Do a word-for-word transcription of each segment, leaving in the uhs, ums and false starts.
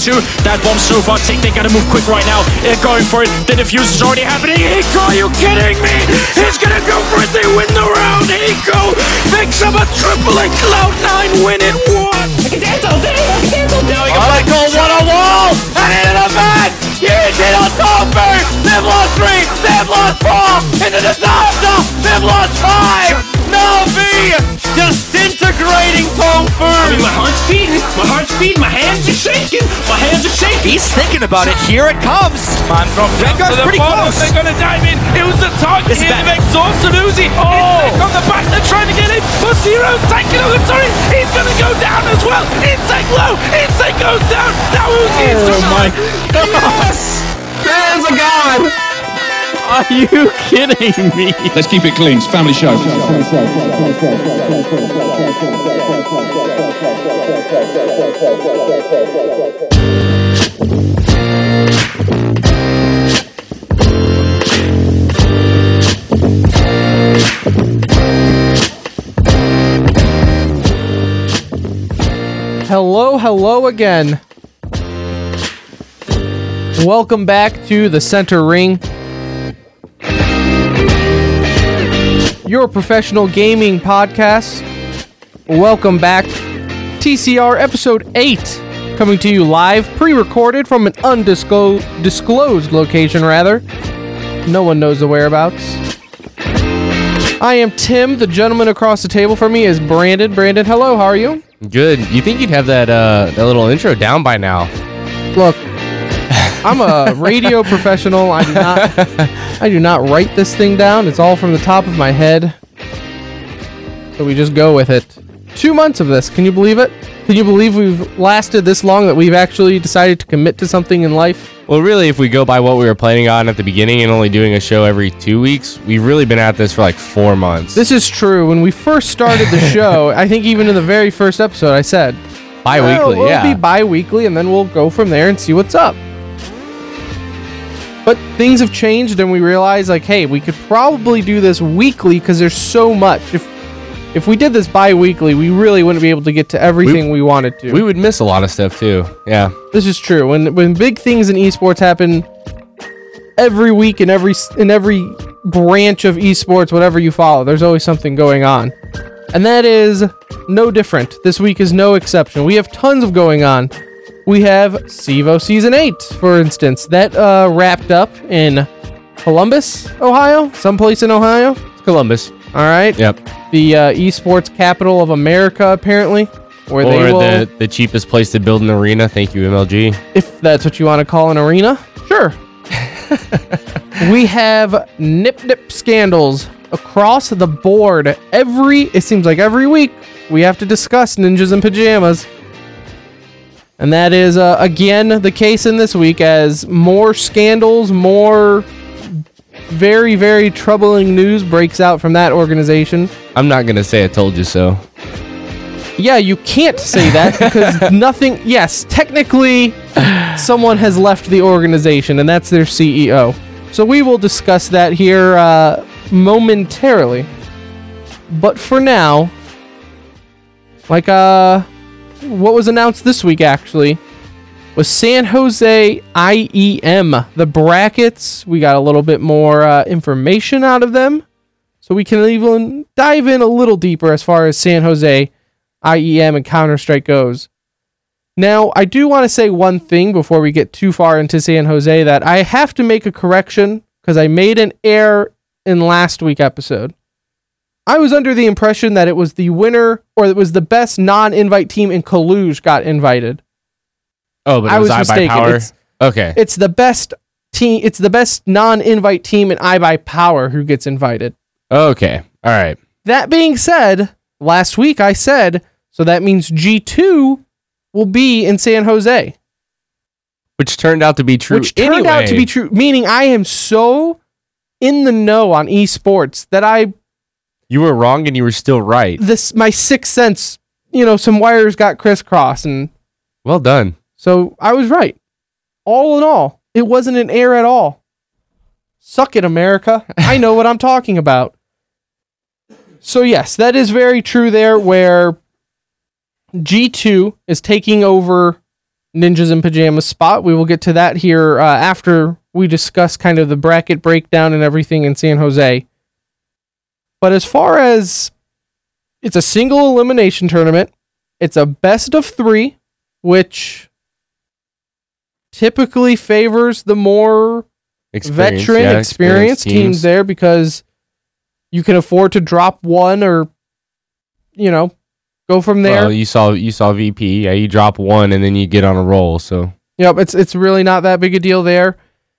two. That bomb's so far tick, they gotta move quick right now. They're going for it. The defuse is already happening. Hiko, are you kidding me? He's gonna go for it. They win the round. Hiko picks up a triple and Cloud nine win it one. I can dance all day. I can dance all day. Michael, what a wall! And into the back! Huge hit on Tongfu! They've lost three! They've lost four! Into disaster! They've lost five! Na'Vi disintegrating Tongfu! I mean, my heart's beating, my heart's beating, my hands are shaking, my hands are shaking. He's thinking about it. Here it comes! Man dropped down Rengar's to the pretty bottom. close. They're going to dive in. It was the target It's here back. of exhausted Uzi. Oh. It's back on the back. They're trying to get in. But Zero's taking on the turret. He's going to go down as well. Insect low. Insect goes down. Now Uzi is Oh just my yes! There's a god! Are you kidding me? Let's keep it clean. It's a family show. Hello, hello again. Welcome back to the Center Ring, your professional gaming podcast. Welcome back. T C R episode eight, coming to you live, pre-recorded from an undisclosed disclosed location, rather. No one knows the whereabouts. I am Tim. The gentleman across the table from me is Brandon. Brandon, hello, how are you? Good. You think you'd have that uh, that little intro down by now? Look, I'm a radio professional. I do not I do not write this thing down. It's all from the top of my head. So we just go with it. Two months of this. Can you believe it? Can you believe we've lasted this long, that we've actually decided to commit to something in life? Well, really, if we go by what we were planning on at the beginning and only doing a show every two weeks, we've really been at this for like four months. This is true. When we first started the show, I think even in the very first episode, I said, bi-weekly, well, we'll yeah. be bi-weekly, and then we'll go from there and see what's up. But things have changed, and we realized, like, hey, we could probably do this weekly because there's so much. If if we did this bi-weekly, we really wouldn't be able to get to everything we, we wanted to. We would miss a lot of stuff too. Yeah. This is true. When when big things in esports happen every week in every in every branch of esports, whatever you follow, there's always something going on. And that is no different. This week is no exception. We have tons of going on. We have SEVO Season eight, for instance. That uh, wrapped up in Columbus, Ohio? Someplace in Ohio? It's Columbus. All right. Yep. The uh, esports capital of America, apparently. Where or they will, the, the cheapest place to build an arena. Thank you, M L G. if that's what you want to call an arena. Sure. We have nip nip scandals across the board. Every, it seems like every week, we have to discuss Ninjas in Pajamas. And that is, uh, again, the case in this week, as more scandals, more very, very troubling news breaks out from that organization. I'm not going to say I told you so. Yeah, you can't say that because nothing... Yes, technically, someone has left the organization, and that's their C E O. So we will discuss that here uh, momentarily. But for now, like, uh... what was announced this week, actually, was San Jose I E M. The brackets, we got a little bit more uh, information out of them, so we can even dive in a little deeper as far as San Jose I E M and Counter-Strike goes. Now, I do want to say one thing before we get too far into San Jose, that I have to make a correction, because I made an error in last week's episode. I was under the impression that it was the winner, or it was the best non-invite team in Kaluge got invited. Oh, but it I was, was I mistaken. by Power? It's, okay. it's the best team. It's the best non-invite team in iBuyPower who gets invited. Okay. All right. That being said, last week I said, so that means G two will be in San Jose. Which turned out to be true. Which turned anyway. out to be true, meaning I am so in the know on esports that I... You were wrong and you were still right. This my sixth sense, you know, some wires got crisscrossed, and Well done. so I was right. All in all, it wasn't an error at all. Suck it, America. I know what I'm talking about. So yes, that is very true there, where G two is taking over Ninjas in Pajamas spot. We will get to that here uh, after we discuss kind of the bracket breakdown and everything in San Jose. But as far as it's a single elimination tournament, it's a best of three, which typically favors the more Experience, veteran, yeah, experienced experienced teams. teams there because you can afford to drop one or, you know, go from there. Well, you saw you saw V P. Yeah, you drop one and then you get on a roll. So Yep, it's it's really not that big a deal there.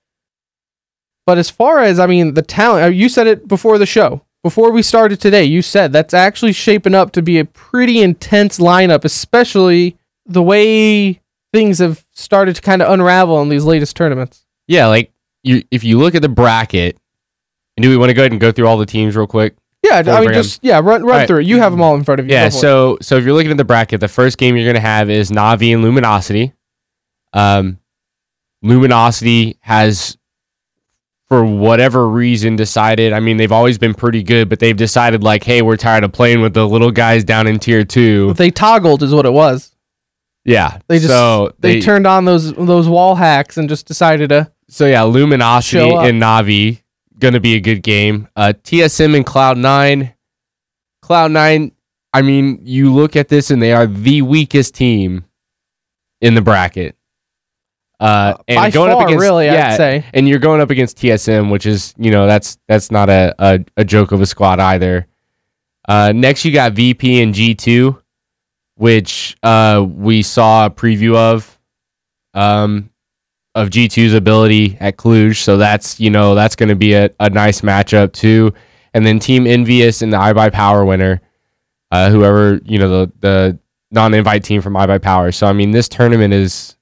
But as far as, I mean, the talent, you said it before the show. Before we started today, you said that's actually shaping up to be a pretty intense lineup, especially the way things have started to kind of unravel in these latest tournaments. yeah, like you if you look at the bracket, do we want to go ahead and go through all the teams real quick? Yeah, Before I we mean, bring just, yeah, run, run right. through it. You have them all in front of you. Yeah, Go for it. so so if you're looking at the bracket, the first game you're going to have is Na'Vi and Luminosity. Um, Luminosity has, for whatever reason, decided, I mean, they've always been pretty good, but they've decided, like, hey, we're tired of playing with the little guys down in tier two. They toggled is what it was. Yeah. They just so they, turned on those those wall hacks and just decided to. So, yeah, Luminosity Show up. and Na'Vi, going to be a good game. Uh, T S M and Cloud nine. Cloud nine, I mean, you look at this and they are the weakest team in the bracket. Uh, and by going far, up against, really, yeah, I'd say. and you're going up against T S M, which is, you know, that's that's not a, a, a joke of a squad either. Uh, next, you got V P and G two, which uh, we saw a preview of, um, of G two's ability at Cluj. So that's, you know, that's going to be a, a nice matchup too. And then Team Envious and the iBuyPower winner, uh, whoever, you know, the the non-invite team from iBuyPower. So I mean, this tournament is.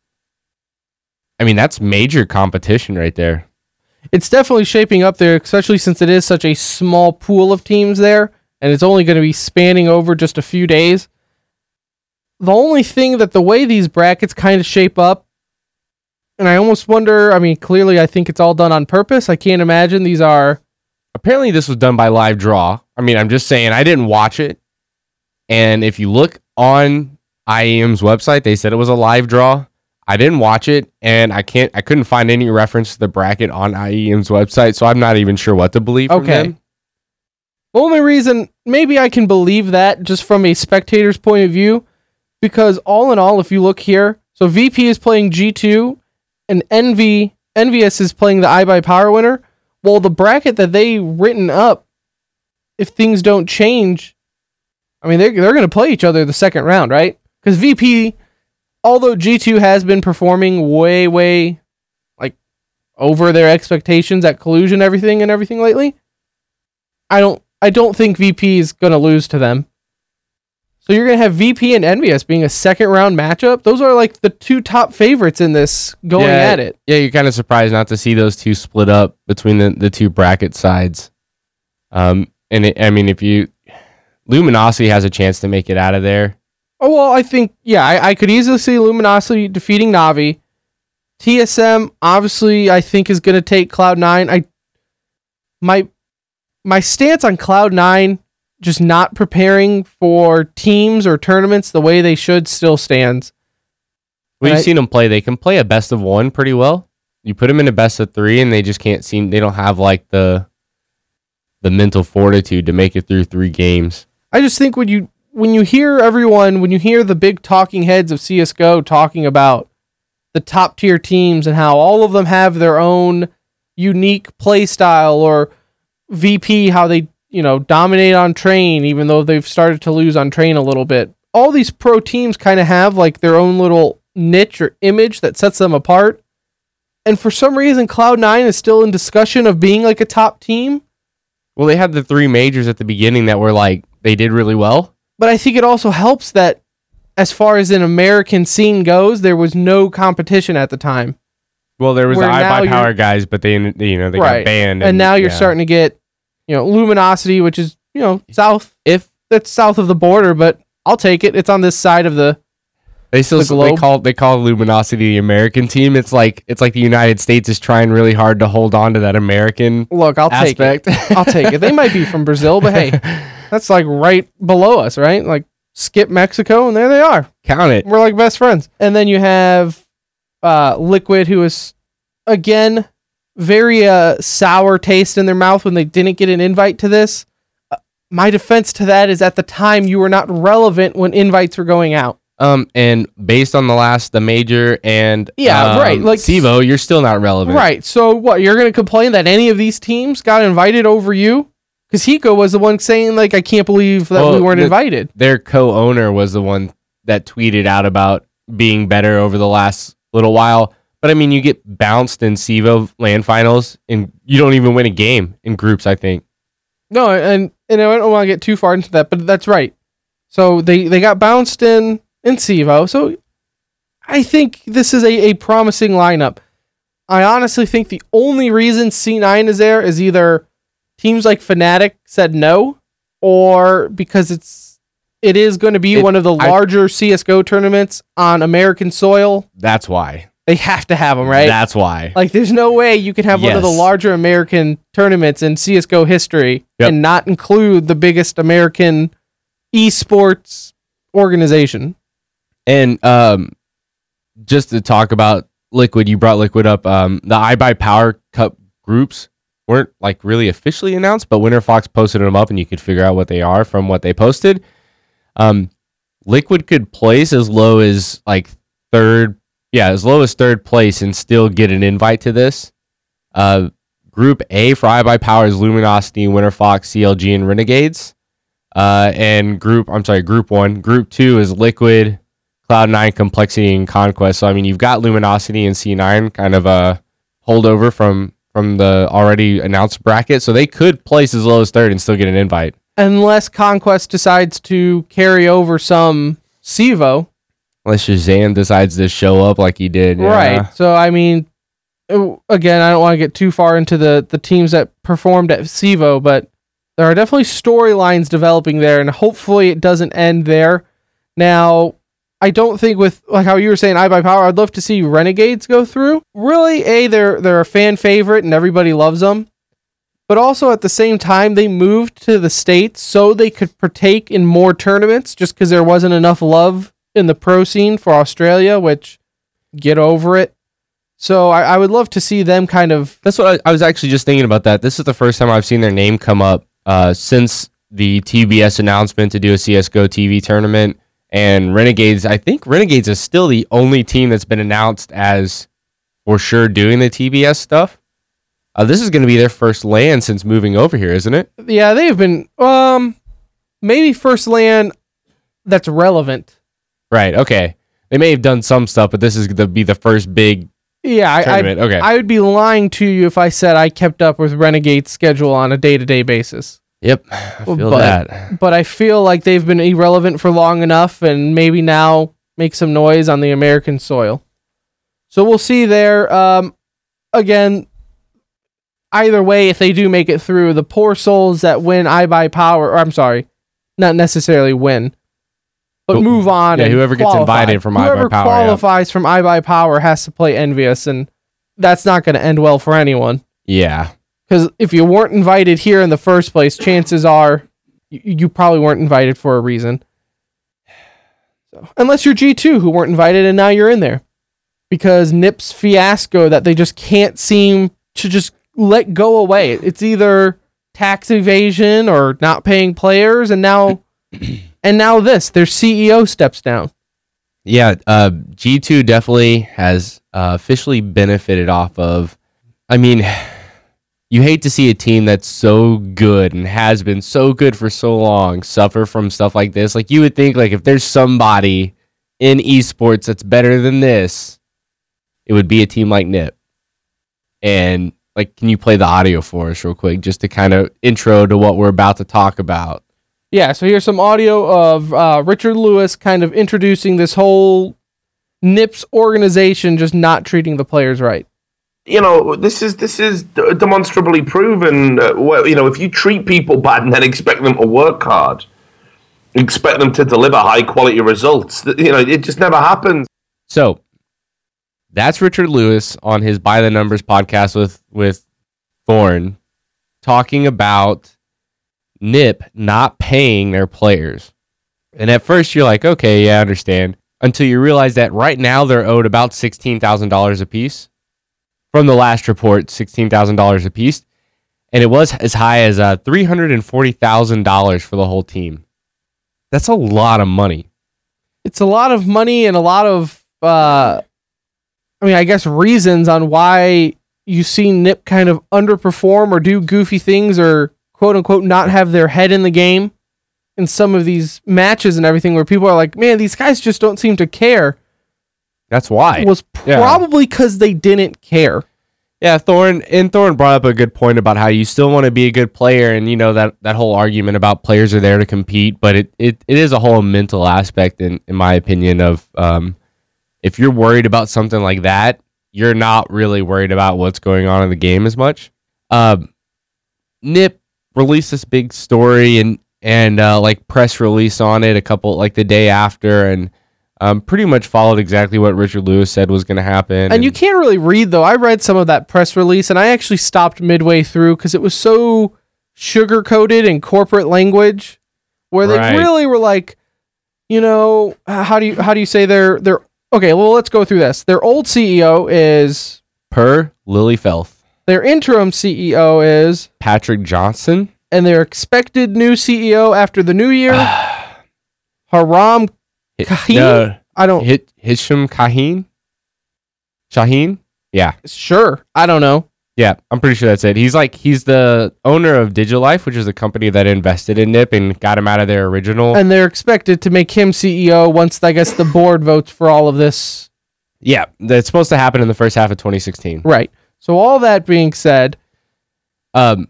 I mean, that's major competition right there. It's definitely shaping up there, especially since it is such a small pool of teams there, and it's only going to be spanning over just a few days. The only thing that the way these brackets kind of shape up, and I almost wonder, I mean, clearly I think it's all done on purpose. I can't imagine these are... Apparently this was done by live draw. I mean, I'm just saying, I didn't watch it. And if you look on I E M's website, they said it was a live draw. I didn't watch it, and I can't. I couldn't find any reference to the bracket on I E M's website, so I'm not even sure what to believe. From Okay. them. The only reason maybe I can believe that just from a spectator's point of view, because all in all, if you look here, so V P is playing G two and Envy Envious is playing the iBuyPower winner. Well, the bracket that they written up, if things don't change, I mean they're they're going to play each other the second round, right? Because V P, although G two has been performing way way like over their expectations at Collusion and everything and everything lately, I don't. I don't think V P is going to lose to them. So you're going to have V P and Envious being a second round matchup. Those are like the two top favorites in this going yeah, at it. Yeah, you're kind of surprised not to see those two split up between the, the two bracket sides. Um, and it, I mean, if you Luminosity has a chance to make it out of there. Oh, well, I think, yeah, I, I could easily see Luminosity defeating Na'Vi. T S M, obviously, I think is going to take Cloud nine. I, my, my stance on Cloud nine, just not preparing for teams or tournaments the way they should, still stands. We've And I- seen them play. They can play a best of one pretty well. You put them in a best of three, and they just can't seem. They don't have like the the mental fortitude to make it through three games. I just think when you when you hear everyone, when you hear the big talking heads of C S G O talking about the top tier teams and how all of them have their own unique play style, or V P, how they, you know, dominate on train, even though they've started to lose on train a little bit. All these pro teams kind of have like their own little niche or image that sets them apart. And for some reason, Cloud nine is still in discussion of being like a top team. Well, they had the three majors at the beginning that were like they did really well. But I think it also helps that as far as an American scene goes, there was no competition at the time. Well, there was Where the now you're- iBuyPower guys, but they you know they Right. got banned, And, now you're yeah. starting to get, you know, Luminosity, which is, you know, south. If That's south of the border, but I'll take it. It's on this side of the... They still The they globe. call they call Luminosity the American team. It's like it's like the United States is trying really hard to hold on to that American Look, I'll aspect. take it. I'll take it. They might be from Brazil, but hey, that's like right below us, right? Like skip Mexico, and there they are. Count it. We're like best friends. And then you have uh, Liquid, who was, again, very uh, sour taste in their mouth when they didn't get an invite to this. Uh, my defense to that is at the time you were not relevant when invites were going out. Um, and based on the last, the major and yeah, um, right, like SIVO, you're still not relevant, right? So what? You're going to complain that any of these teams got invited over you? Because Hiko was the one saying like, "I can't believe that well, we weren't the, invited." Their co-owner was the one that tweeted out about being better over the last little while. But I mean, you get bounced in SIVO LAN finals, and you don't even win a game in groups. I think. No, and and I don't want to get too far into that, but that's right. So they they got bounced in. in SIVO, so I think this is a, a promising lineup. I honestly think the only reason C nine is there is either teams like Fnatic said no, or because it's it is going to be it, one of the I, larger C S G O tournaments on American soil. That's why. They have to have them, right? That's why. Like, there's no way you can have yes. one of the larger American tournaments in C S G O history yep. and not include the biggest American esports organization. And um, just to talk about Liquid, you brought Liquid up. Um, the iBuyPower Cup groups weren't like really officially announced, but WinterFox posted them up, and you could figure out what they are from what they posted. Um, Liquid could place as low as like third, yeah, as low as third place, and still get an invite to this. Uh, Group A for iBuyPower is Luminosity, WinterFox, C L G, and Renegades. Uh, and group, I'm sorry, Group One. Group Two is Liquid, Cloud nine, Complexity, and Conquest. So, I mean, you've got Luminosity and C nine kind of a holdover from, from the already announced bracket. So they could place as low as third and still get an invite. Unless Conquest decides to carry over some SIVO. Unless Shazam decides to show up like he did. Right. Yeah. So, I mean, again, I don't want to get too far into the, the teams that performed at SIVO, but there are definitely storylines developing there, and hopefully it doesn't end there. Now, I don't think with like how you were saying iBuyPower, I'd love to see Renegades go through. Really, A, they're they're a fan favorite and everybody loves them. But also at the same time, they moved to the States so they could partake in more tournaments just because there wasn't enough love in the pro scene for Australia, which, get over it. So I, I would love to see them kind of... That's what I, I was actually just thinking about that. This is the first time I've seen their name come up uh, since the T B S announcement to do a C S G O T V tournament. And Renegades, I think Renegades is still the only team that's been announced as for sure doing the T B S stuff. Uh, this is going to be their first LAN since moving over here, isn't it? Yeah, they've been, um, maybe first LAN that's relevant. Right, okay. They may have done some stuff, but this is going to be the first big yeah, I, tournament. I, okay. I would be lying to you if I said I kept up with Renegade's schedule on a day-to-day basis. Yep, I feel but, that. But I feel like they've been irrelevant for long enough and maybe now make some noise on the American soil. So we'll see there. Um, again, either way, if they do make it through, the poor souls that win iBuyPower, or I'm sorry, not necessarily win, but Who, move on. Yeah, and whoever qualify. gets invited from whoever iBuyPower. qualifies yeah. from iBuyPower has to play Envious, and that's not going to end well for anyone. Yeah. Because if you weren't invited here in the first place, chances are you, you probably weren't invited for a reason. So, unless you're G two who weren't invited and now you're in there. Because N I P's fiasco that they just can't seem to just let go away. It's either tax evasion or not paying players, and now and now this, their C E O steps down. Yeah, uh, G two definitely has uh, officially benefited off of, I mean... You hate to see a team that's so good and has been so good for so long suffer from stuff like this. Like, you would think, like, if there's somebody in esports that's better than this, it would be a team like N I P. And, like, can you play the audio for us real quick just to kind of intro to what we're about to talk about? Yeah, so here's some audio of uh, Richard Lewis kind of introducing this whole N I P's organization just not treating the players right. You know, this is this is demonstrably proven. Uh, well, you know, if you treat people bad and then expect them to work hard, expect them to deliver high quality results, you know, it just never happens. So that's Richard Lewis on his By the Numbers podcast with with Thorne, talking about N I P not paying their players. And at first you're like, okay, yeah, I understand. until you realize that right now they're owed about sixteen thousand dollars a piece. From the last report, sixteen thousand dollars a piece. And it was as high as uh, three hundred forty thousand dollars for the whole team. That's a lot of money. It's a lot of money and a lot of, uh, I mean, I guess reasons on why you see Nip kind of underperform or do goofy things or quote unquote not have their head in the game in some of these matches and everything where people are like, man, these guys just don't seem to care. That's why. Was Yeah. probably because they didn't care. Yeah, Thorne and Thorne brought up a good point about how you still want to be a good player, and you know that, that whole argument about players are there to compete, but it, it, it is a whole mental aspect in, in my opinion of um, if you're worried about something like that, you're not really worried about what's going on in the game as much. Um, Nip released this big story and and uh, like press release on it a couple like the day after, and Um, pretty much followed exactly what Richard Lewis said was going to happen. And, and you can't really read, though. I read some of that press release, and I actually stopped midway through because it was so sugar-coated in corporate language, where they Right. really were like, you know, how do you how do you say they're they're okay? Well, let's go through this. Their old C E O is per Lily Felth, their interim C E O is Patrick Johnson, and their expected new C E O after the new year, Haram Kahim? no, I don't. Hit Hisham Kaheen, Shaheen. Yeah, Sure, I don't know. yeah, I'm pretty sure that's it. He's like he's the owner of Digilife, which is a company that invested in Nip and got him out of their original. And they're expected to make him C E O once I guess the board votes for all of this. yeah, that's supposed to happen in the first half of twenty sixteen. Right. So all that being said, Um,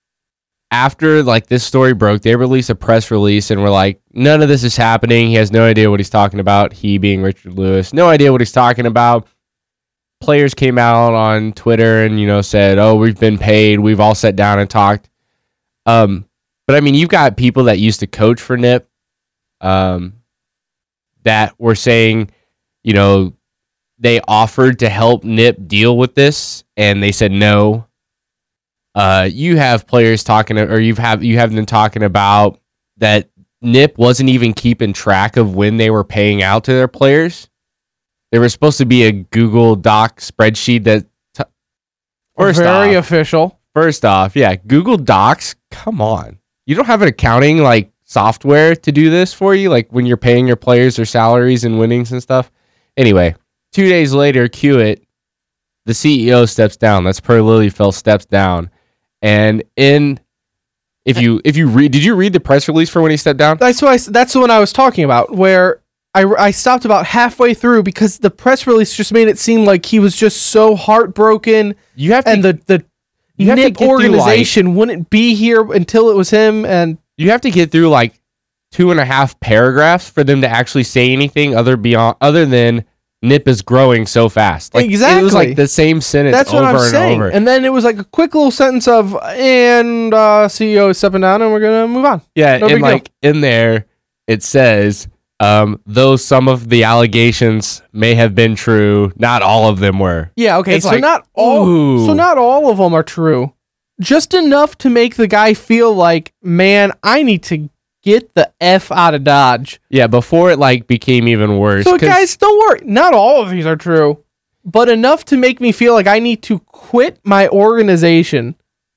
after like this story broke, they released a press release and were like, none of this is happening. He has no idea what he's talking about. He being Richard Lewis, no idea what he's talking about. Players came out on Twitter and, you know, said, oh, we've been paid. We've all sat down and talked. Um, but I mean, you've got people that used to coach for Nip, um, that were saying, you know, they offered to help Nip deal with this and they said no. Uh, you have players talking, or you've have you have them talking about that Nip wasn't even keeping track of when they were paying out to their players. There was supposed to be a Google Doc spreadsheet that. T- first very off, official. first off, yeah, Google Docs. Come on, you don't have an accounting like software to do this for you, like when you're paying your players their salaries and winnings and stuff. Anyway, two days later, cue it. The C E O steps down. That's per Liliefeld steps down. And in if you if you read, did you read the press release for when he stepped down? That's what I, that's the one I was talking about, where I, I stopped about halfway through because the press release just made it seem like he was just so heartbroken, You have to and the the you have to Nip get through, organization wouldn't be here until it was him. And you have to get through like two and a half paragraphs for them to actually say anything other beyond other than Nip is growing so fast. Like, it was Exactly. like the same sentence that's over what I'm and saying. over. And then it was like a quick little sentence of, and uh, C E O is stepping down, and we're gonna move on. Yeah, No and big deal. like in there, it says, um, though some of the allegations may have been true, not all of them were. Yeah, okay. It's So like, not all ooh. so not all of them are true. Just enough to make the guy feel like, man, I need to get the F out of Dodge. Yeah, before it like became even worse. So 'cause- guys, don't worry. Not all of these are true, but enough to make me feel like I need to quit my organization.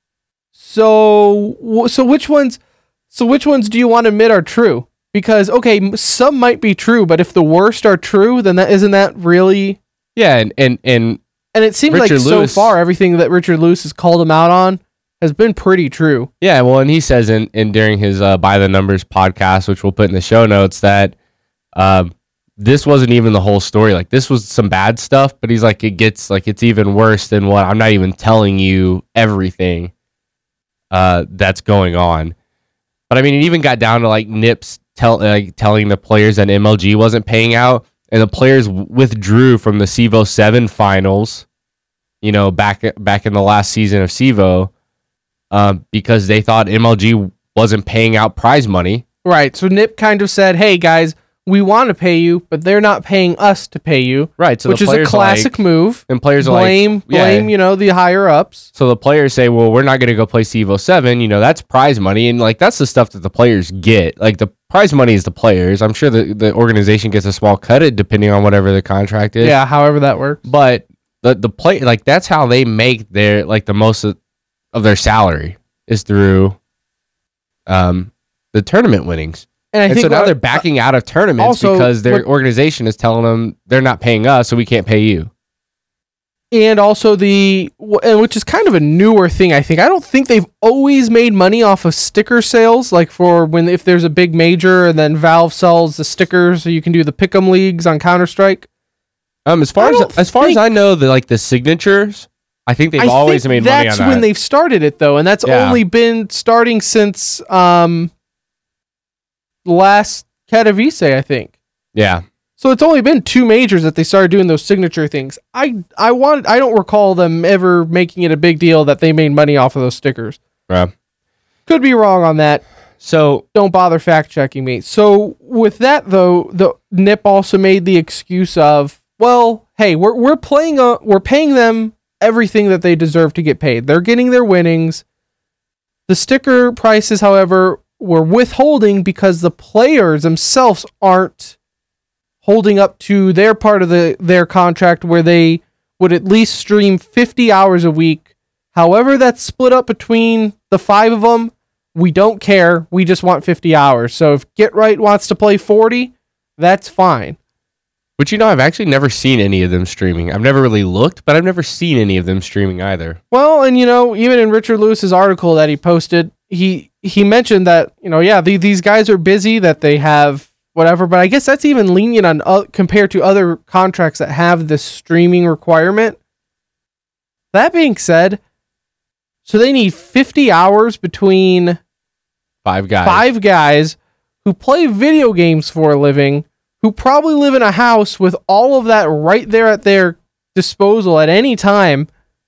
So wh- so which ones so which ones do you want to admit are true? Because okay, m- some might be true, but if the worst are true, then that isn't that really. yeah, and and and And it seems Richard like Lewis- so far everything that Richard Lewis has called him out on has been pretty true. yeah, well, and he says in, in during his uh, By the Numbers podcast, which we'll put in the show notes, that um, this wasn't even the whole story. Like this was some bad stuff, but he's like, it gets like it's even worse than what I'm not even telling you everything uh, that's going on. But I mean, it even got down to like Nips tell like telling the players that M L G wasn't paying out, and the players w- withdrew from the C V O seven finals. You know, back back in the last season of C V O. Um, because they thought M L G wasn't paying out prize money. Right. So Nip kind of said, "Hey guys, we want to pay you, but they're not paying us to pay you. Right. So which the is a players classic like, move. And players blame, are like, yeah. blame, you know, the higher ups. So the players say, well, we're not going to go play C E V O seven. You know, that's prize money. And like, that's the stuff that the players get. Like the prize money is the players. I'm sure the, the organization gets a small cut it depending on whatever the contract is. Yeah. However that works. But the, the play, like that's how they make their, like the most of, of their salary is through um, the tournament winnings. And, I and think so now what, they're backing out of tournaments also, because their what, organization is telling them they're not paying us, so we can't pay you. And also the, and which is kind of a newer thing, I think. I don't think they've always made money off of sticker sales, like for when if there's a big major and then Valve sells the stickers so you can do the pick'em leagues on Counter-Strike. Um, as far as as far as I know, the like the signatures, I think they've I always think made money on that. That's when they've started it though, and that's yeah. only been starting since um. last Katowice, I think. Yeah. So it's only been two majors that they started doing those signature things. I I wanted I don't recall them ever making it a big deal that they made money off of those stickers. Yeah. Could be wrong on that. So don't bother fact checking me. So with that though, the N I P also made the excuse of, well, hey, we're we're playing a, we're paying them everything that they deserve to get paid. They're getting their winnings. The sticker prices, however, we're withholding because the players themselves aren't holding up to their part of the their contract where they would at least stream fifty hours a week. However, that's split up between the five of them. We don't care. We just want fifty hours. So if Get Right wants to play forty, that's fine. But you know, I've actually never seen any of them streaming. I've never really looked, but I've never seen any of them streaming either. Well, and you know, even in Richard Lewis's article that he posted, he he mentioned that, you know, yeah, the, these guys are busy, that they have whatever, but I guess that's even lenient on uh, compared to other contracts that have this streaming requirement. That being said, so they need fifty hours between five guys, five guys who play video games for a living, who probably live in a house with all of that right there at their disposal at any time.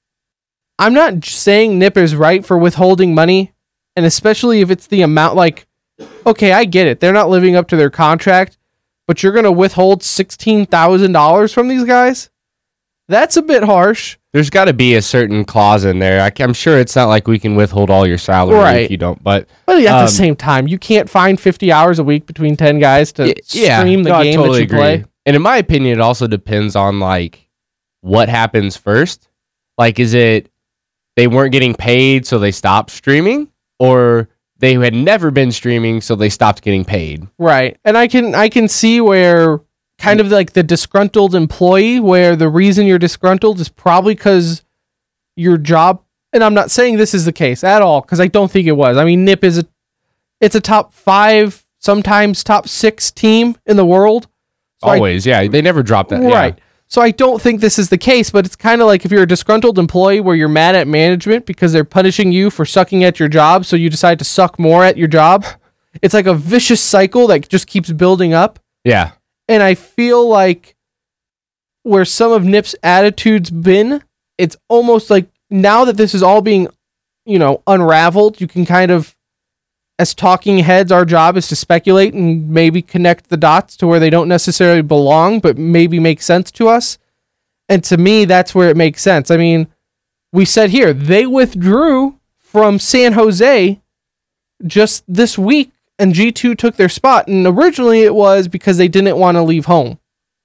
I'm not saying N I P is right for withholding money, and especially if it's the amount, like, okay, I get it. They're not living up to their contract, but you're going to withhold sixteen thousand dollars from these guys? That's a bit harsh. There's got to be a certain clause in there. I, I'm sure it's not like we can withhold all your salary right. if you don't. But but at um, the same time, you can't find fifty hours a week between ten guys to yeah, stream the no, game totally that you agree. play. And in my opinion, it also depends on like what happens first. Like, is it they weren't getting paid, so they stopped streaming, or they had never been streaming, so they stopped getting paid? Right. And I can I can see where kind of like the disgruntled employee, where the reason you're disgruntled is probably because your job, and I'm not saying this is the case at all, because I don't think it was. I mean, N I P is a, it's a top five, sometimes top six team in the world. So Always, I, yeah. They never dropped that. Right. Yeah. So I don't think this is the case, but it's kind of like if you're a disgruntled employee where you're mad at management because they're punishing you for sucking at your job, so you decide to suck more at your job. It's like a vicious cycle that just keeps building up. Yeah. And I feel like where some of N I P's attitudes been, it's almost like now that this is all being, you know, unraveled, you can kind of, as talking heads, our job is to speculate and maybe connect the dots to where they don't necessarily belong, but maybe make sense to us. And to me, that's where it makes sense. I mean, we said here, they withdrew from San Jose just this week, and G two took their spot. And originally it was because they didn't want to leave home.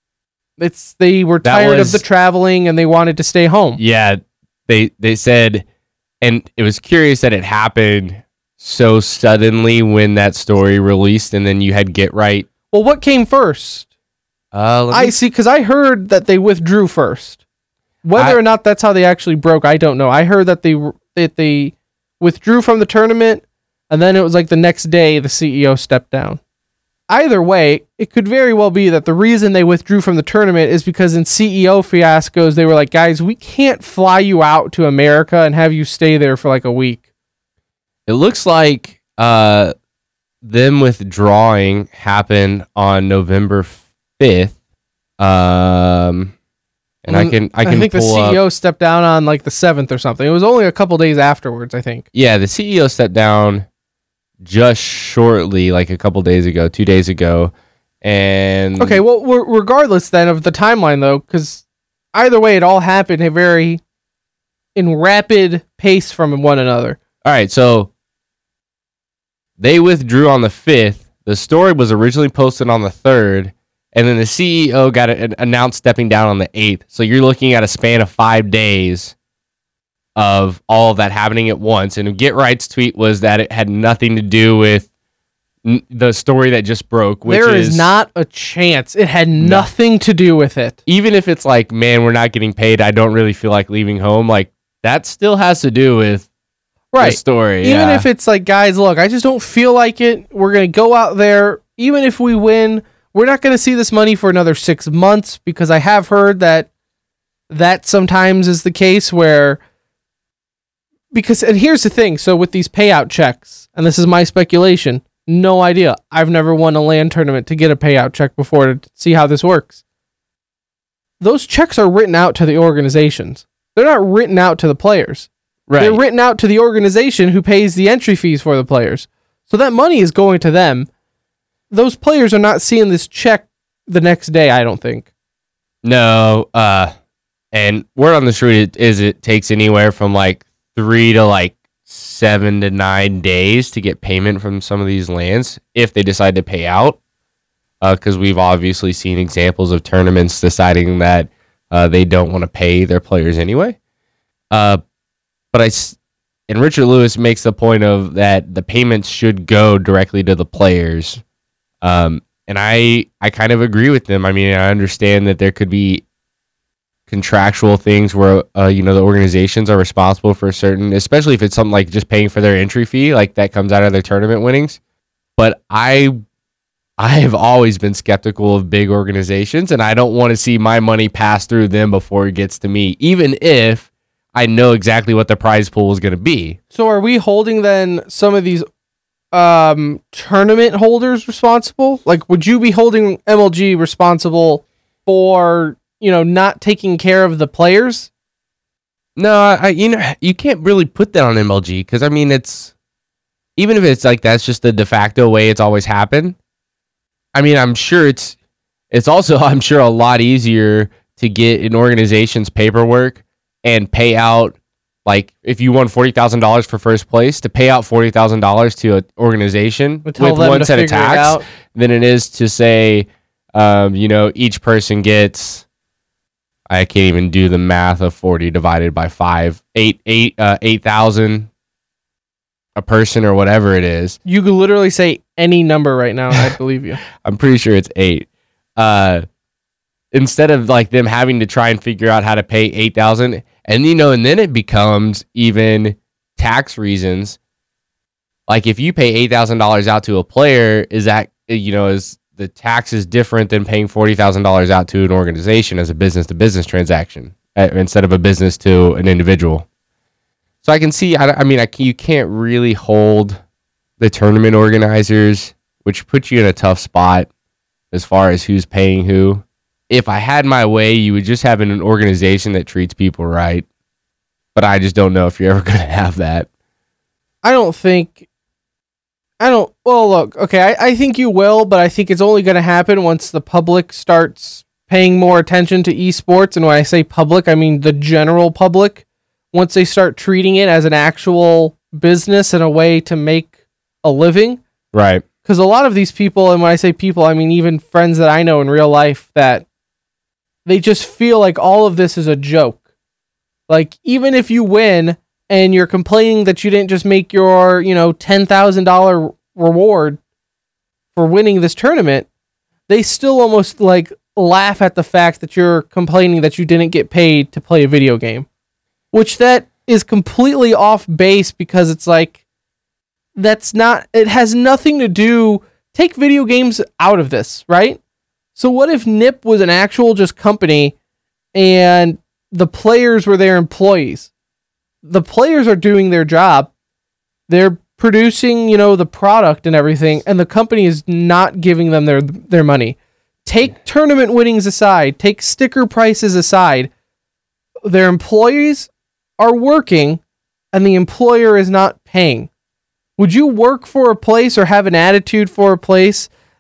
It's they were That tired was- of the traveling and they wanted to stay home. Yeah. They they said, and it was curious that it happened so suddenly when that story released, and then you had Get Right. Well, what came first? Uh, let me I see, because I heard that they withdrew first. Whether I- or not that's how they actually broke, I don't know. I heard that they that they withdrew from the tournament, and then it was like the next day the C E O stepped down. Either way, it could very well be that the reason they withdrew from the tournament is because in C E O fiascos, they were like, guys, we can't fly you out to America and have you stay there for like a week. It looks like uh, them withdrawing happened on November fifth. Um, and I can I can I think the pull C E O up- stepped down on like the seventh or something. It was only a couple days afterwards, I think. Yeah, the C E O stepped down just shortly, like a couple days ago, two days ago, And Okay, well, we're, regardless then of the timeline, though, because either way, it all happened a very in rapid pace from one another. All right, so they withdrew on the fifth. The story was originally posted on the third, and then the C E O got it announced stepping down on the eighth. So you're looking at a span of five days of all of that happening at once. And Get Right's tweet was that it had nothing to do with n- the story that just broke. Which There is, is not a chance. It had nothing to do with it. Even if it's like, man, we're not getting paid, I don't really feel like leaving home. Like, that still has to do with Right. the story. Even yeah. if it's like, guys, look, I just don't feel like it. We're going to go out there. Even if we win, we're not going to see this money for another six months because I have heard that that sometimes is the case where, because, and here's the thing. So with these payout checks, and this is my speculation, no idea. I've never won a LAN tournament to get a payout check before to see how this works. Those checks are written out to the organizations. They're not written out to the players. right. They're written out to the organization who pays the entry fees for the players. So that money is going to them. Those players are not seeing this check the next day, I don't think. No, uh, and word on the street is it takes anywhere from like three to like seven to nine days to get payment from some of these lands if they decide to pay out. Because uh, we've obviously seen examples of tournaments deciding that uh, they don't want to pay their players anyway. Uh, but I s- and Richard Lewis makes the point of that the payments should go directly to the players. Um, and I, I kind of agree with them. I mean, I understand that there could be contractual things where, uh, you know, the organizations are responsible for certain, especially if it's something like just paying for their entry fee, like that comes out of their tournament winnings. But I, I have always been skeptical of big organizations, and I don't want to see my money pass through them before it gets to me, even if I know exactly what the prize pool is going to be. So are we holding then some of these um, tournament holders responsible? Like, would you be holding M L G responsible for, you know, not taking care of the players? No, I, you know, you can't really put that on M L G because I mean, it's even if it's like that's just the de facto way it's always happened. I mean, I'm sure it's it's also I'm sure a lot easier to get an organization's paperwork and pay out, like if you won forty thousand dollars for first place, to pay out forty thousand dollars to an organization with one set of tax than it is to say, um, you know, each person gets. I can't even do the math of forty divided by five, eight, eight, uh, eight thousand a person or whatever it is. You could literally say any number right now, and I believe you. I'm pretty sure it's eight. Uh, instead of like them having to try and figure out how to pay eight thousand, and you know, and then it becomes even tax reasons. Like if you pay eight thousand dollars out to a player, is that, you know, is the tax is different than paying forty thousand dollars out to an organization as a business to business transaction uh, instead of a business to an individual. So I can see, I, I mean, I, you can't really hold the tournament organizers, which puts you in a tough spot as far as who's paying who. If I had my way, you would just have an organization that treats people right. But I just don't know if you're ever going to have that. I don't think... I don't... Well, look, okay, I, I think you will, but I think it's only going to happen once the public starts paying more attention to esports. And when I say public, I mean the general public. Once they start treating it as an actual business and a way to make a living. Right. Because a lot of these people, and when I say people, I mean even friends that I know in real life, that they just feel like all of this is a joke. Like, even if you win and you're complaining that you didn't just make your, you know, ten thousand dollars reward for winning this tournament, they still almost like laugh at the fact that you're complaining that you didn't get paid to play a video game. Which that is completely off base because it's like, that's not, it has nothing to do, take video games out of this, right? So what if N I P was an actual just company and the players were their employees? The players are doing their job. They're producing, you know, the product and everything, and the company is not giving them their their money. Take tournament winnings aside, take sticker prices aside. Their employees are working and the employer is not paying. Would you work for a place or have an attitude for a place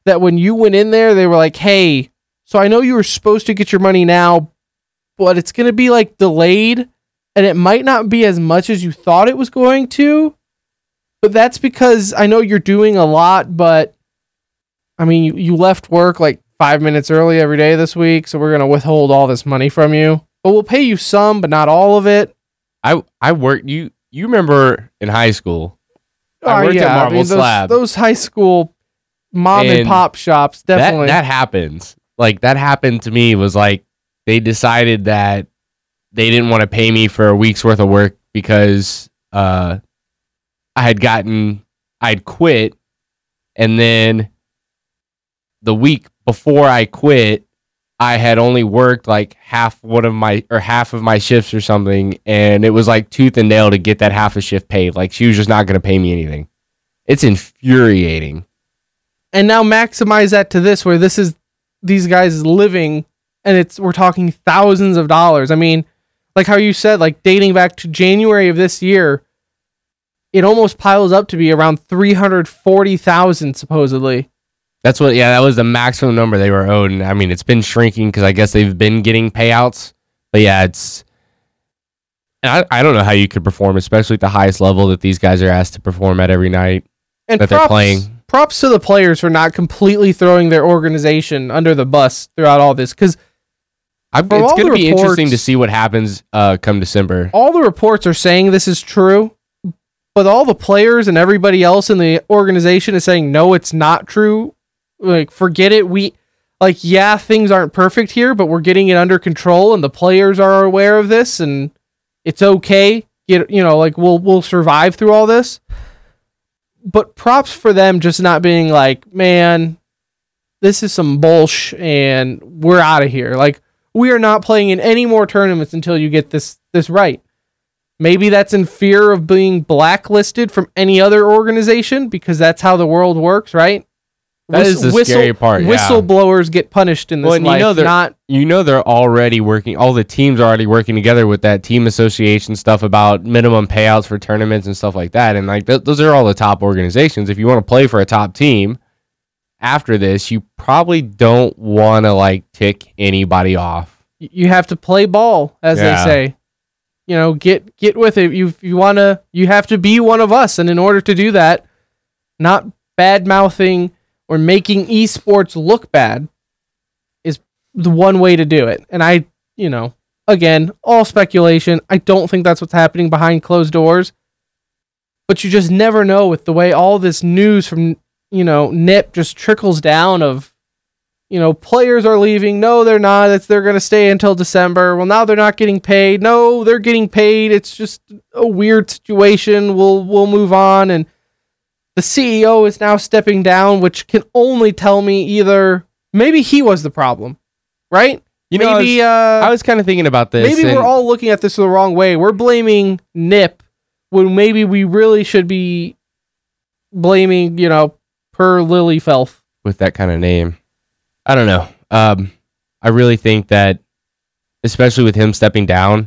that when you went in there, they were like, hey, so I know you were supposed to get your money now, but it's going to be like delayed and it might not be as much as you thought it was going to. But that's because I know you're doing a lot, but I mean, you, you left work like five minutes early every day this week, so we're going to withhold all this money from you. But we'll pay you some, but not all of it. I I worked, you you remember in high school, I Oh, worked yeah, at Marble I mean, those, Slab. those high school mom and, And pop shops, definitely. That, that happens. Like, that happened to me was like, they decided that they didn't want to pay me for a week's worth of work because uh, I had gotten, I'd quit. And then the week before I quit, I had only worked like half one of my, or half of my shifts or something. And it was like tooth and nail to get that half a shift paid. Like, she was just not going to pay me anything. It's infuriating. And now maximize that to this, where this is these guys living, and it's we're talking thousands of dollars. I mean, like how you said, like dating back to January of this year, it almost piles up to be around three hundred forty thousand supposedly. That's what, yeah, that was the maximum number they were owed. And I mean, it's been shrinking because I guess they've been getting payouts. But yeah, it's, and I, I don't know how you could perform, especially at the highest level that these guys are asked to perform at every night And that props, they're playing. props to the players for not completely throwing their organization under the bus throughout all this, because I'm, From it's all going to the be interesting to reports- see what happens uh, come December. all the reports are saying this is true, but all the players and everybody else in the organization is saying, no, it's not true. Like, forget it. We, like, yeah, things aren't perfect here, but we're getting it under control, and the players are aware of this, and it's okay. Get, you know, like, we'll, we'll survive through all this. But props for them just not being like, man, this is some bullshit, and we're out of here. Like, we are not playing in any more tournaments until you get this this right. Maybe that's in fear of being blacklisted from any other organization, because that's how the world works, right? That is the scary part, yeah. Whistleblowers get punished in this Well, and you life, know they're- not You know they're already working, all the teams are already working together with that team association stuff about minimum payouts for tournaments and stuff like that. And like th- those are all the top organizations. If you want to play for a top team after this, you probably don't want to like tick anybody off. you have to play ball, as Yeah. they say. You know, get get with it. You you want to you have to be one of us, and in order to do that, not bad mouthing or making esports look bad is the one way to do it. And I, you know, again, all speculation. I don't think that's what's happening behind closed doors. But you just never know with the way all this news from, you know, N I P just trickles down of, you know, players are leaving. No, they're not. It's they're going to stay until December. Well, now they're not getting paid. No, they're getting paid. It's just a weird situation. We'll we'll move on. And the C E O is now stepping down, which can only tell me either maybe he was the problem, right? You know, maybe I was, uh, I was kind of thinking about this. maybe and we're all looking at this the wrong way. We're blaming N I P when maybe we really should be blaming, you know, per Lily Felth. with that kind of name. I don't know. Um, I really think that, especially with him stepping down,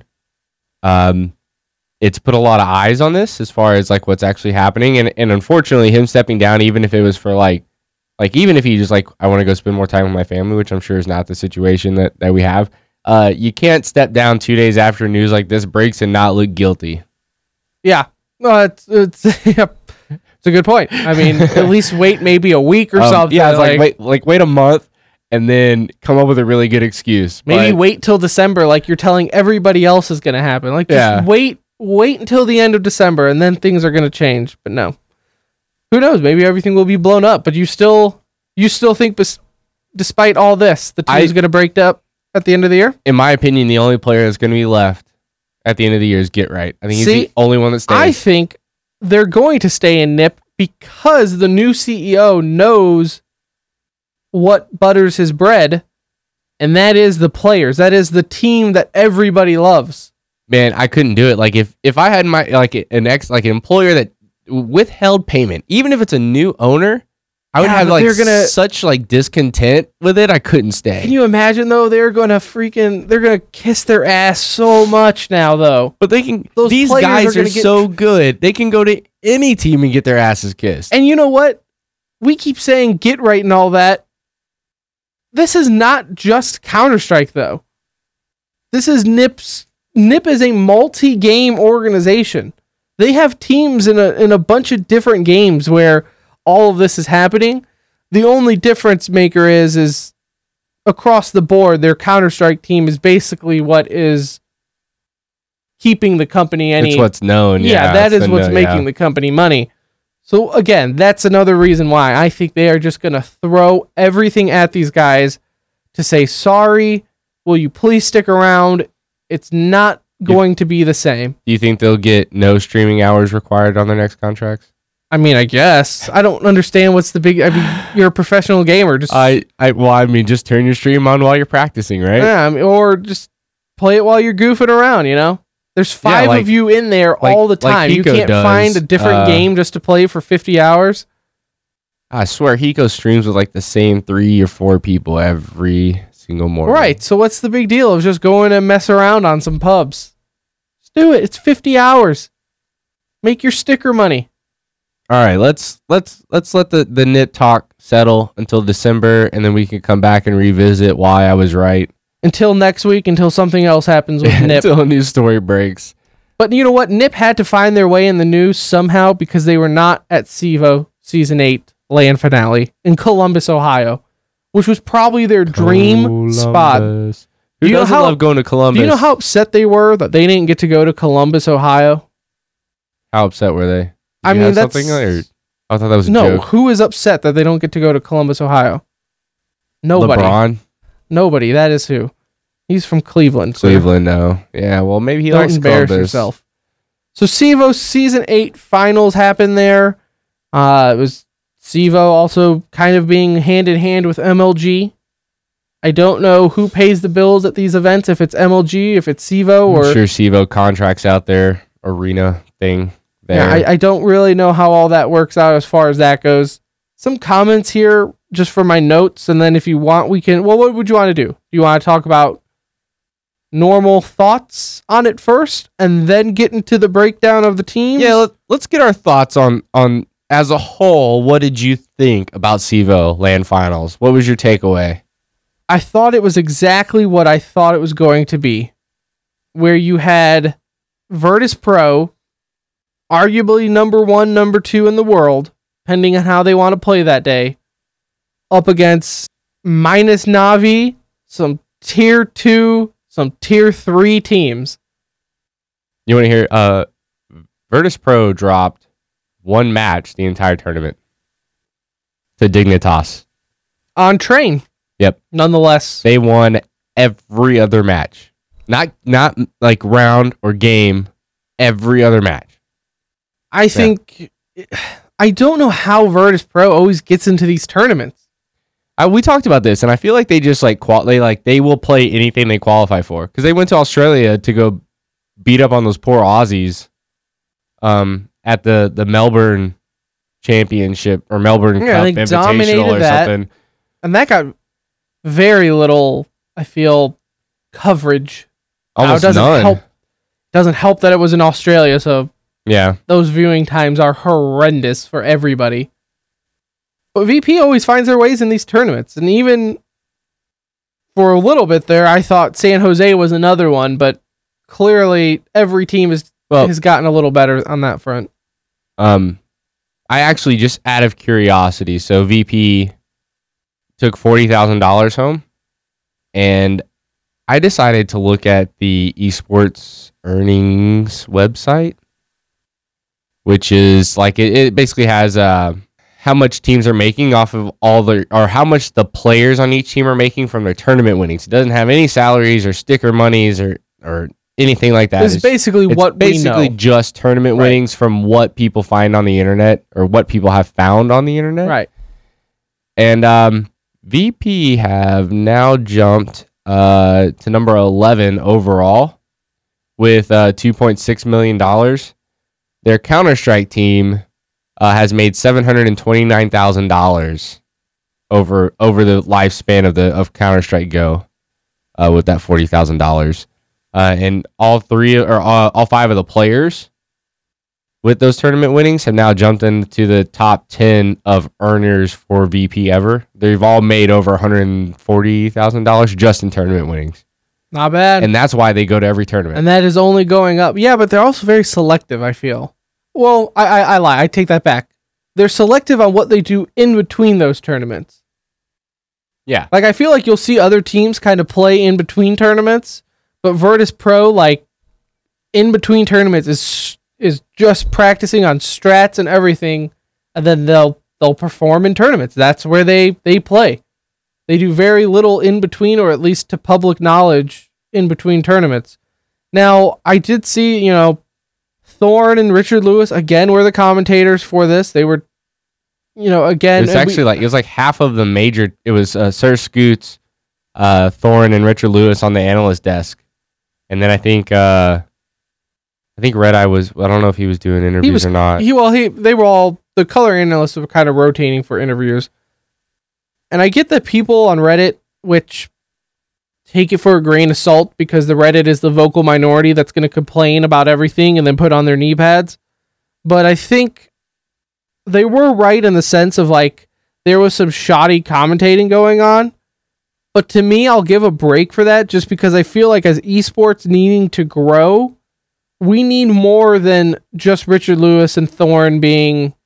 um, it's put a lot of eyes on this as far as like what's actually happening. And and unfortunately, him stepping down, even if it was for like, like even if he just like, I want to go spend more time with my family, which I'm sure is not the situation that, that we have. Uh, you can't step down two days after news like this breaks and not look guilty. Yeah, no, it's it's yeah, it's a good point. I mean, at least wait maybe a week or Um, something. Yeah, it's like, wait, like wait a month and then come up with a really good excuse. maybe But- wait till December, like you're telling everybody else is going to happen. Like, just Yeah. wait, wait until the end of December, and then things are going to change. But no, who knows? Maybe everything will be blown up. But you still, you still think, bes- despite all this, the team's I- going to break up at the end of the year? in my opinion, the only player that's going to be left at the end of the year is Get Right. I think he's See, the only one that stays. I think they're going to stay in N I P because the new C E O knows what butters his bread, and that is the players. That is the team that everybody loves. Man, I couldn't do it. Like if if I had my like an ex like an employer that withheld payment, even if it's a new owner, I would Yeah, have but like they're gonna- such like discontent with it. I couldn't stay. Can you imagine though? They're gonna freaking they're gonna kiss their ass so much now though. but they can. Those These players guys are are, gonna get- so good. They can go to any team and get their asses kissed. And you know what? we keep saying get right and all that. This is not just Counter-Strike, though. This is N I P's. N I P is a multi-game organization. They have teams in a in a bunch of different games where all of this is happening. The only difference maker is is across the board, their Counter-Strike team is basically what is keeping the company any. It's what's known. Yeah, Yeah, that it's is the what's known, making yeah. the company money. So again, that's another reason why I think they are just going to throw everything at these guys to say, sorry, will you please stick around? It's not going to be the same. Do you think they'll get no streaming hours required on their next contracts? I mean, I guess. I don't understand what's the big... I mean, you're a professional gamer. Just I, I, well, I mean, just turn your stream on while you're practicing, right? Yeah, I mean, or just play it while you're goofing around, you know? There's five like- of you in there like- all the like time. you Hiko can't does, find a different uh, game just to play for fifty hours. I swear, Hiko streams with like the same three or four people every single morning. Right, so what's the big deal of just going and mess around on some pubs? Just do it. It's fifty hours. Make your sticker money. All right, let's let's let's let the the N I P talk settle until December, and then we can come back and revisit why I was right. Until next week, until something else happens with N I P. Until a new story breaks. But you know what? N I P had to find their way in the news somehow because they were not at CEVO Season eight LAN finale in Columbus, Ohio, which was probably their dream spot. Columbus. Do Who you know doesn't how- love going to Columbus? Do you know how upset they were that they didn't get to go to Columbus, Ohio? How upset were they? Did I you mean, have that's... something, or I thought that was a No, joke. who is upset that they don't get to go to Columbus, Ohio? Nobody. LeBron, Nobody. That is who. He's from Cleveland. so Cleveland. No, yeah. Well, maybe he Don't likes embarrass Columbus. yourself. So CEVO Season eight finals happened there. Uh, it was CEVO also kind of being hand in hand with M L G. I don't know who pays the bills at these events, if it's M L G, if it's CEVO, or... I'm sure CEVO contracts out their arena thing there. Yeah, I, I don't really know how all that works out as far as that goes. Some comments here just for my notes, and then if you want, we can... Well, what would you want to do? Do you want to talk about normal thoughts on it first, and then get into the breakdown of the teams? Yeah, let, let's get our thoughts on on as a whole. What did you think about CEVO LAN finals? What was your takeaway? I thought it was exactly what I thought it was going to be, where you had Virtus Pro, arguably number one, number two in the world, depending on how they want to play that day, up against minus Navi, some tier two, some tier three teams. You want to hear? Uh, Virtus Pro dropped one match the entire tournament to Dignitas. On train. Yep. Nonetheless. They won every other match. Not not like round or game, every other match. I think... I don't know how Virtus Pro always gets into these tournaments. I, we talked about this, and I feel like they just like qual- they like they will play anything they qualify for because they went to Australia to go beat up on those poor Aussies, um, at the the Melbourne Championship or Melbourne Yeah, Cup they Invitational dominated or that. something. And that got very little, I feel, coverage. Now, Almost it doesn't none. help. Doesn't help that it was in Australia, so Yeah, those viewing times are horrendous for everybody. But V P always finds their ways in these tournaments, and even for a little bit there, I thought San Jose was another one, but clearly every team is, Well- has gotten a little better on that front. Um, I actually just out of curiosity, so V P took forty thousand dollars home, and I decided to look at the esports earnings website, which is like it, it basically has uh how much teams are making off of all the or how much the players on each team are making from their tournament winnings. It doesn't have any salaries or sticker monies or or anything like that. It's basically It's what basically we know. just tournament Right. winnings from what people find on the internet or what people have found on the internet. Right. And um, V P have now jumped uh, to number eleven overall with uh, two point six million dollars. Their Counter-Strike team uh, has made seven hundred twenty-nine thousand dollars over over the lifespan of the of Counter-Strike Go uh, with that forty thousand dollars. Uh, and all three or all, all five of the players with those tournament winnings have now jumped into the top ten of earners for V P ever. They've all made over one hundred forty thousand dollars just in tournament winnings. Not bad. And that's why they go to every tournament. And that is only going up. Yeah, but they're also very selective, I feel. Well, I, I, I lie. I take that back. They're selective on what they do in between those tournaments. Yeah. Like, I feel like you'll see other teams kind of play in between tournaments, but Virtus Pro, like, in between tournaments is is just practicing on strats and everything, and then they'll they'll perform in tournaments. That's where they, they play. They do very little in between, or at least to public knowledge, in between tournaments. Now, I did see, you know, Thorn and Richard Lewis, again, were the commentators for this. They were, you know, again... It's actually we, like, it was like half of the major... It was uh, Sir Scoots, uh, Thorn, and Richard Lewis on the analyst desk. And then I think... Uh, I think Red Eye was... I don't know if he was doing interviews he was, or not. He, well, he they were all... The color analysts were kind of rotating for interviews. And I get that people on Reddit, which take it for a grain of salt because the Reddit is the vocal minority that's going to complain about everything and then put on their knee pads. But I think they were right in the sense of, like, there was some shoddy commentating going on. But to me, I'll give a break for that just because I feel like as esports needing to grow, we need more than just Richard Lewis and Thorn being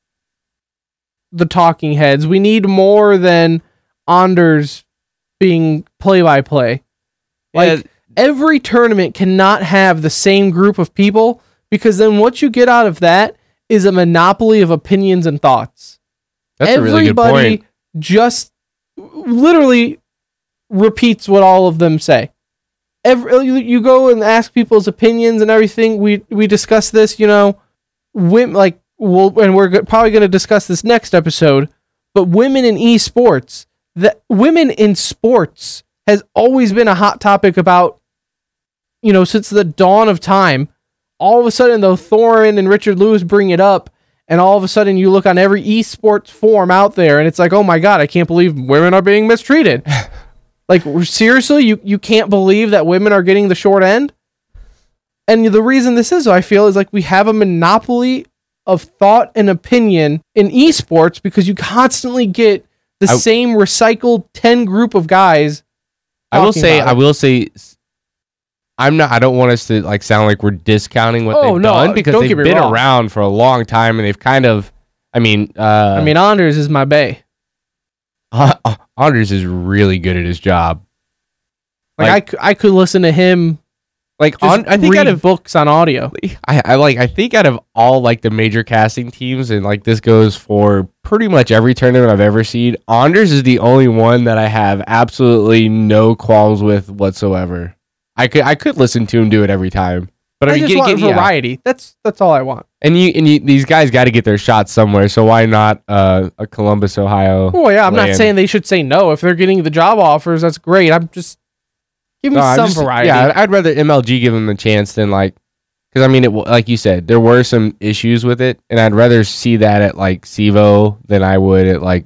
the talking heads. We need more than Anders being play-by-play. Like, yeah. Every tournament cannot have the same group of people, because then what you get out of that is a monopoly of opinions and thoughts. That's Everybody a really good point. Just literally repeats what all of them say. Every, you go and ask people's opinions and everything. We we discuss this, you know, women, like, we'll, and we're probably going to discuss this next episode, but women in esports, that women in sports has always been a hot topic about, you know, since the dawn of time. All of a sudden, though, Thorin and Richard Lewis bring it up, and all of a sudden you look on every esports forum out there, and it's like, oh my god, I can't believe women are being mistreated. Like, seriously, you, you can't believe that women are getting the short end? And the reason this is, I feel, is like we have a monopoly of thought and opinion in esports because you constantly get the I, same recycled ten group of guys. I will say, I will say, I'm not, I don't want us to like sound like we're discounting what oh, they've no, done because they've been wrong. around for a long time and they've kind of, I mean, uh, I mean, Anders is my bae. Uh, Anders is really good at his job. Like, like I, I could listen to him. Like on, I think read out of books on audio. I, I like. I think out of all like the major casting teams, and like this goes for pretty much every tournament I've ever seen. Anders is the only one that I have absolutely no qualms with whatsoever. I could I could listen to him do it every time. But I, I mean, just get, want get, variety. Yeah. That's that's all I want. And you and you, these guys got to get their shots somewhere. So why not uh, a Columbus, Ohio? Oh yeah, I'm land? not saying they should say no if they're getting the job offers. That's great. I'm just give me no, some just, variety. Yeah, I'd rather M L G give them a chance than like, because I mean, it like you said, there were some issues with it, and I'd rather see that at like Civo than I would at like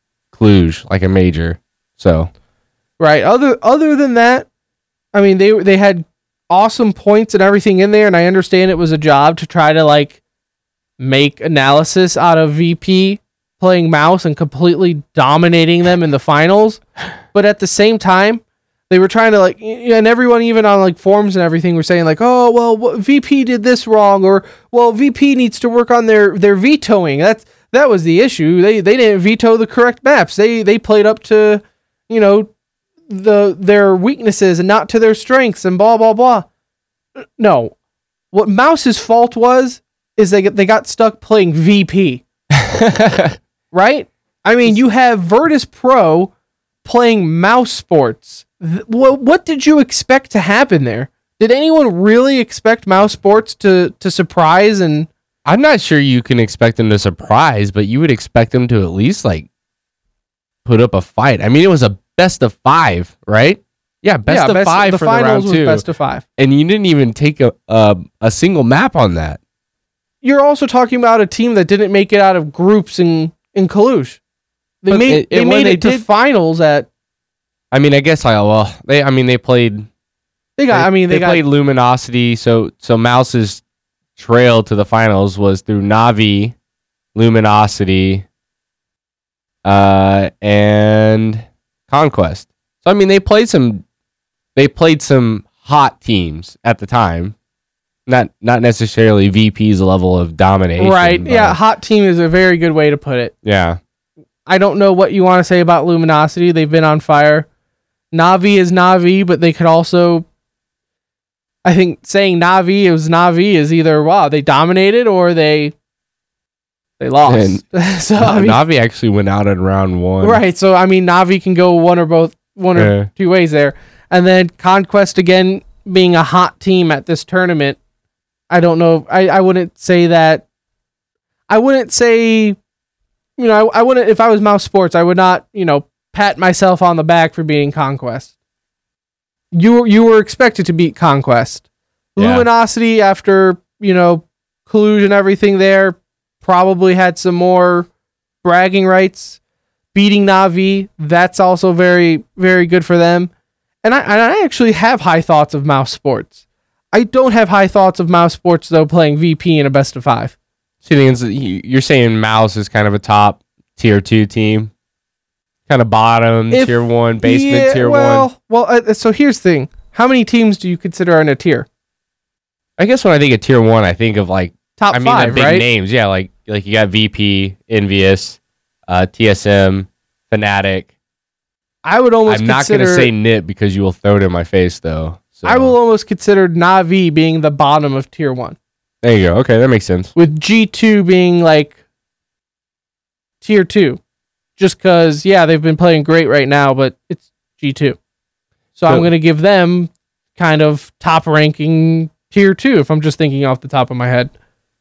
Cluj, like a major. So right. Other other than that, I mean, they they had awesome points and everything in there, and I understand it was a job to try to like make analysis out of V P playing mouse and completely dominating them in the finals, but at the same time they were trying to like, and everyone even on like forums and everything were saying like, oh well, V P did this wrong, or well, V P needs to work on their their vetoing. That's that was the issue. They they didn't veto the correct maps. They they played up to, you know, the their weaknesses and not to their strengths and blah blah blah. No, what Mouse's fault was is they they got stuck playing V P. Right? I mean, you have Virtus Pro playing mouse sports. Well, what did you expect to happen there? Did anyone really expect mouse sports to to surprise? And I'm not sure you can expect them to surprise, but you would expect them to at least like put up a fight. I mean, it was a best of five, right? Yeah, best yeah, of best, five the for finals the round two. Was best of five, and you didn't even take a uh, a single map on that. You're also talking about a team that didn't make it out of groups in in Cluj. They but made it, they made they it did, to finals at. I mean, I guess I well they. I mean, they played. They got. They, I mean, they, they got, played Luminosity. So so Mouse is trail to the finals was through Na'Vi, Luminosity, uh, and Conquest. So I mean, they played some, they played some hot teams at the time. Not not necessarily V P's level of domination. Right. but- Yeah. Hot team is a very good way to put it. Yeah. I don't know what you want to say about Luminosity. They've been on fire. Na'Vi is Na'Vi, but they could also, I think saying Na'Vi is Na'Vi is either, wow, they dominated or they they lost. so I mean, Na'Vi actually went out in round one. right. So I mean, Na'Vi can go one or both, one or Yeah. two ways there. And then Conquest again being a hot team at this tournament. I don't know. I, I wouldn't say that. I wouldn't say, you know, I, I wouldn't, if I was Mouse Sports, I would not, you know, pat myself on the back for beating Conquest. You, you were expected to beat Conquest. Yeah. Luminosity, after, you know, collusion, everything there, probably had some more bragging rights. Beating Na'Vi, that's also very, very good for them. And I, and I actually have high thoughts of Mouse Sports. I don't have high thoughts of Mouse Sports, though, playing V P in a best of five. So you think it's- you're saying Mouse is kind of a top tier two team? Kind of bottom, If- tier one, basement, Yeah, tier well, one? Well, uh, so here's the thing. How many teams do you consider in a tier? I guess when I think of tier one, I think of like, Top I mean, five, the big right? names. Yeah, like like you got V P, Envious, uh, T S M, Fnatic. I would almost I'm not consider... going to say N I T because you will throw it in my face, though. So. I will almost consider Na'Vi being the bottom of tier one. There you go. Okay, that makes sense. With G two being like tier two. Just because, yeah, they've been playing great right now, but it's G two. So, I'm So- going to give them kind of top ranking tier two if I'm just thinking off the top of my head.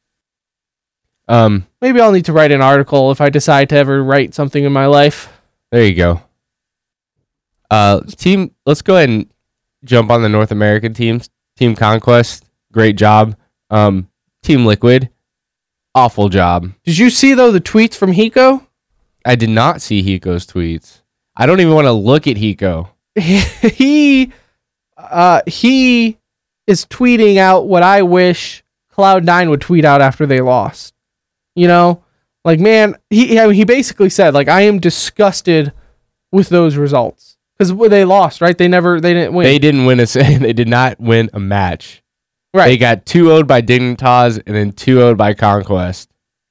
Um, Maybe I'll need to write an article if I decide to ever write something in my life. there you go. Uh, team, let's go ahead and jump on the North American teams. Team Conquest, great job. Um, Team Liquid, awful job. Did you see, though, the tweets from Hiko? I did not see Hiko's tweets. I don't even want to look at Hiko. he uh he is tweeting out what I wish Cloud nine would tweet out after they lost. You know, like, man, he I mean, he basically said, like, I am disgusted with those results because they lost, right? They never they didn't win. They didn't win a. They did not win a match. right. They got two oh'd by Dignitas and then two oh'd by Conquest.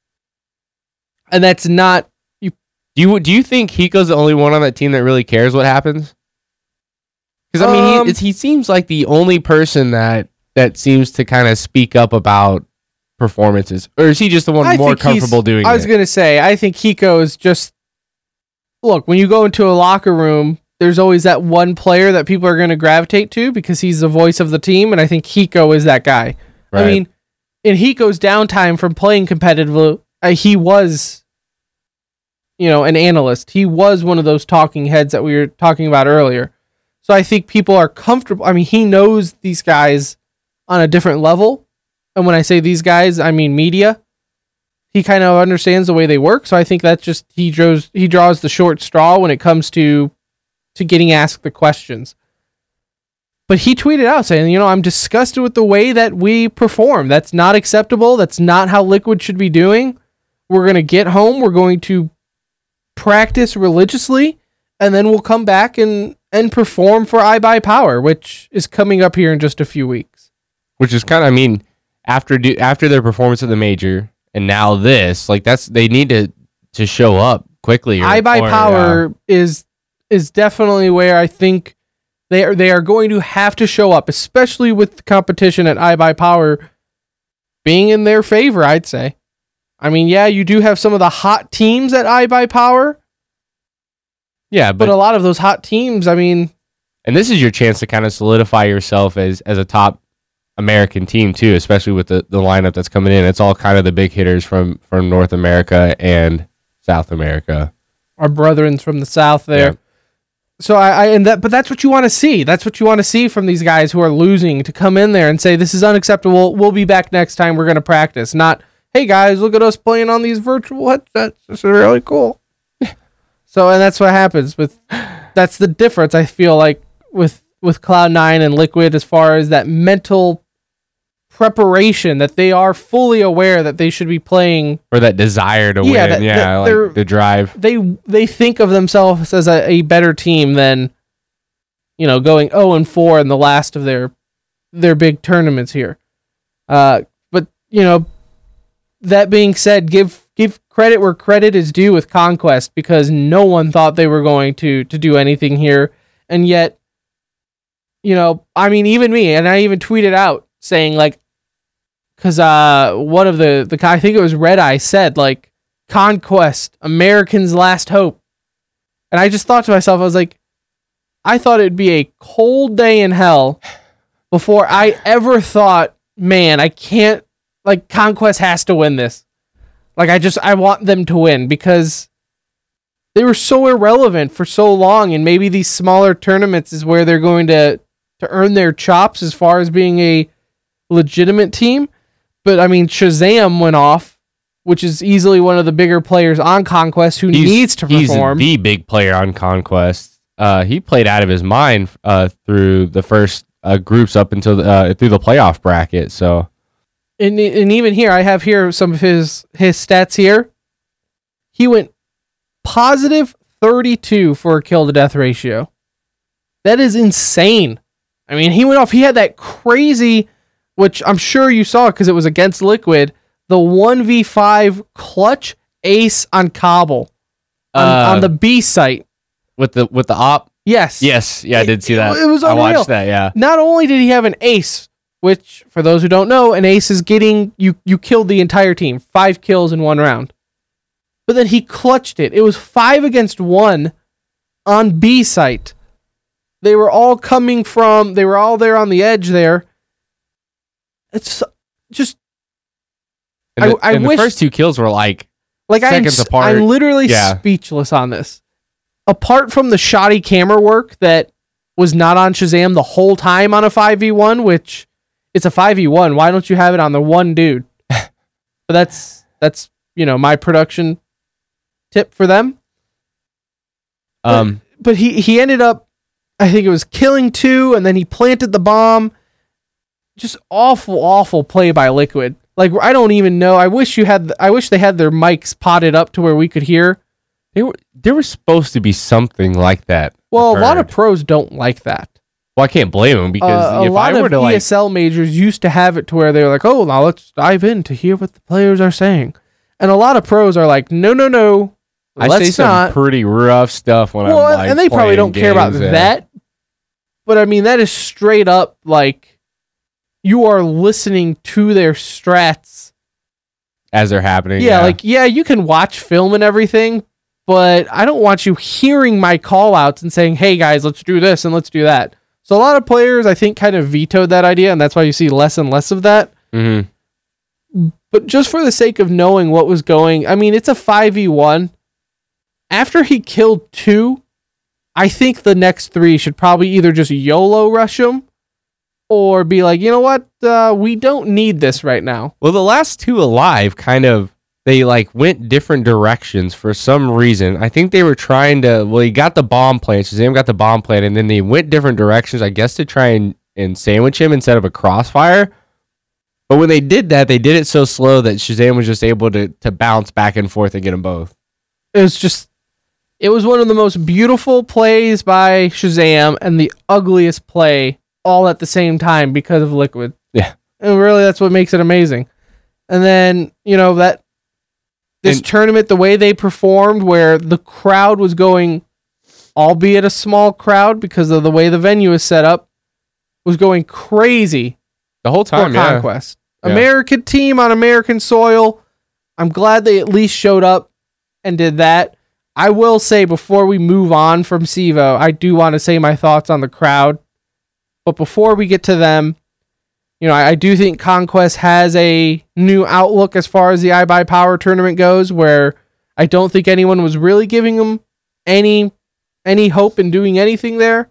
And that's not you. Do you do you think Hiko's the only one on that team that really cares what happens? Because I mean, Um, he, it's, he seems like the only person that that seems to kind of speak up about performances, or is he just the one I more think he's- comfortable doing I was it? gonna say, I think Hiko is just look when you go into a locker room. There's always that one player that people are going to gravitate to because he's the voice of the team, and I think Hiko is that guy. I Right. mean, in Hiko's downtime from playing competitively, uh, he was, you know, an analyst. He was one of those talking heads that we were talking about earlier. So I think people are comfortable. I mean, he knows these guys on a different level. And when I say these guys, I mean media. He kind of understands the way they work. So I think that's just, he draws, he draws the short straw when it comes to, to getting asked the questions. But he tweeted out saying, you know, I'm disgusted with the way that we perform. That's not acceptable. That's not how Liquid should be doing. We're going to get home. We're going to practice religiously. And then we'll come back and, and perform for iBuyPower, which is coming up here in just a few weeks. Which is kind of, I mean, after do, after their performance at the major and now this, like that's they need to to show up quickly. or- or, iBuyPower uh, is is definitely where I think they are they are going to have to show up, especially with the competition at iBuyPower being in their favor, I'd say. I mean, yeah, you do have some of the hot teams at iBuyPower, yeah, but but a lot of those hot teams, I mean, and this is your chance to kind of solidify yourself as as a top American team too, especially with the, the lineup that's coming in. It's all kind of the big hitters from from North America and South America. our brethren from the South there. Yeah. So I, I and that, but that's what you want to see. That's what you want to see from these guys who are losing to come in there and say, this is unacceptable. We'll be back next time. We're going to practice. Not, hey guys, look at us playing on these virtual headsets. This is really cool. So, and that's what happens with, that's the difference. I feel like with, with Cloud nine and Liquid, as far as that mental preparation, that they are fully aware that they should be playing. Or that desire to Yeah, win. that- yeah, that they're- like the drive. They they think of themselves as a, a better team than, you know, going oh and four in the last of their their big tournaments here. Uh, but you know, that being said, give give credit where credit is due with Conquest, because no one thought they were going to to do anything here, and yet, you know, I mean, even me, and I even tweeted out saying like, because uh, one of the the I think it was Red Eye said like, Conquest, American's last hope, and I just thought to myself, I was like, I thought it'd be a cold day in hell before I ever thought, man, I can't. Like, Conquest has to win this. Like, I just, I want them to win, because they were so irrelevant for so long, and maybe these smaller tournaments is where they're going to, to earn their chops as far as being a legitimate team. But, I mean, Shazam went off, which is easily one of the bigger players on Conquest who He's- needs to perform. He's the big player on Conquest. Uh, he played out of his mind uh, through the first uh, groups up until the, uh, through the playoff bracket, so... And, and even here, I have here some of his, his stats here. He went positive thirty-two for a kill to death ratio. That is insane. I mean, he went off. He had that crazy, which I'm sure you saw because it was against Liquid, the one v five clutch ace on Cobble on, Uh, on the B site. With the with the op? Yes. Yes, yeah, I did see that. It, it was I unreal. watched that, yeah. Not only did he have an ace, which, for those who don't know, an ace is getting, you you killed the entire team. Five kills in one round. But then he clutched it. It was five against one on B site. They were all coming from, they were all there on the edge there. It's just, And the, I- I and wish- the first two kills were like, like I'm, seconds s- apart. I'm literally Yeah. speechless on this. Apart from the shoddy camera work that was not on Shazam the whole time on a five v one, which it's a five v one. Why don't you have it on the one dude? But that's, that's you know, my production tip for them. um, But he, he ended up, I think it was killing two, and then he planted the bomb. Just awful, awful play by Liquid. Like, I don't even know. I wish you had, I wish they had their mics potted up to where we could hear. they were there was supposed to be something like that. Well, I've a lot of heard. pros don't like that. Well, I can't blame them because Uh, a if lot I were of to like, E S L majors used to have it to where they're like, oh, now let's dive in to hear what the players are saying. And a lot of pros are like, no, no, no, I let's say some not. pretty rough stuff when Well, I'm like, and they probably playing don't care about games, yeah. that. But I mean, that is straight up like you are listening to their strats. as they're happening. Yeah, like, yeah, you can watch film and everything, but I don't want you hearing my call outs and saying, hey guys, let's do this and let's do that. So a lot of players, I think, kind of vetoed that idea, and that's why you see less and less of that. Mm-hmm. But just for the sake of knowing what was going, I mean, it's a five v one. After he killed two, I think the next three should probably either just YOLO rush him or be like, you know what, uh, we don't need this right now. Well, the last two alive kind of they like went different directions for some reason. I think they were trying to. Well, he got the bomb plant. Shazam got the bomb plant, and then they went different directions. I guess to try and, and sandwich him instead of a crossfire. But when they did that, they did it so slow that Shazam was just able to to bounce back and forth and get them both. It was just, it was one of the most beautiful plays by Shazam and the ugliest play all at the same time because of Liquid. Yeah. And really, that's what makes it amazing. And then, you know, that this And- tournament, the way they performed, where the crowd was going, albeit a small crowd because of the way the venue is set up, was going crazy The whole for time, yeah. Conquest. Yeah. American team on American soil. I'm glad they at least showed up and did that. I will say, before we move on from SIVO, I do want to say my thoughts on the crowd. But before we get to them, you know, I, I do think Conquest has a new outlook as far as the iBuyPower tournament goes, where I don't think anyone was really giving them any any hope in doing anything there.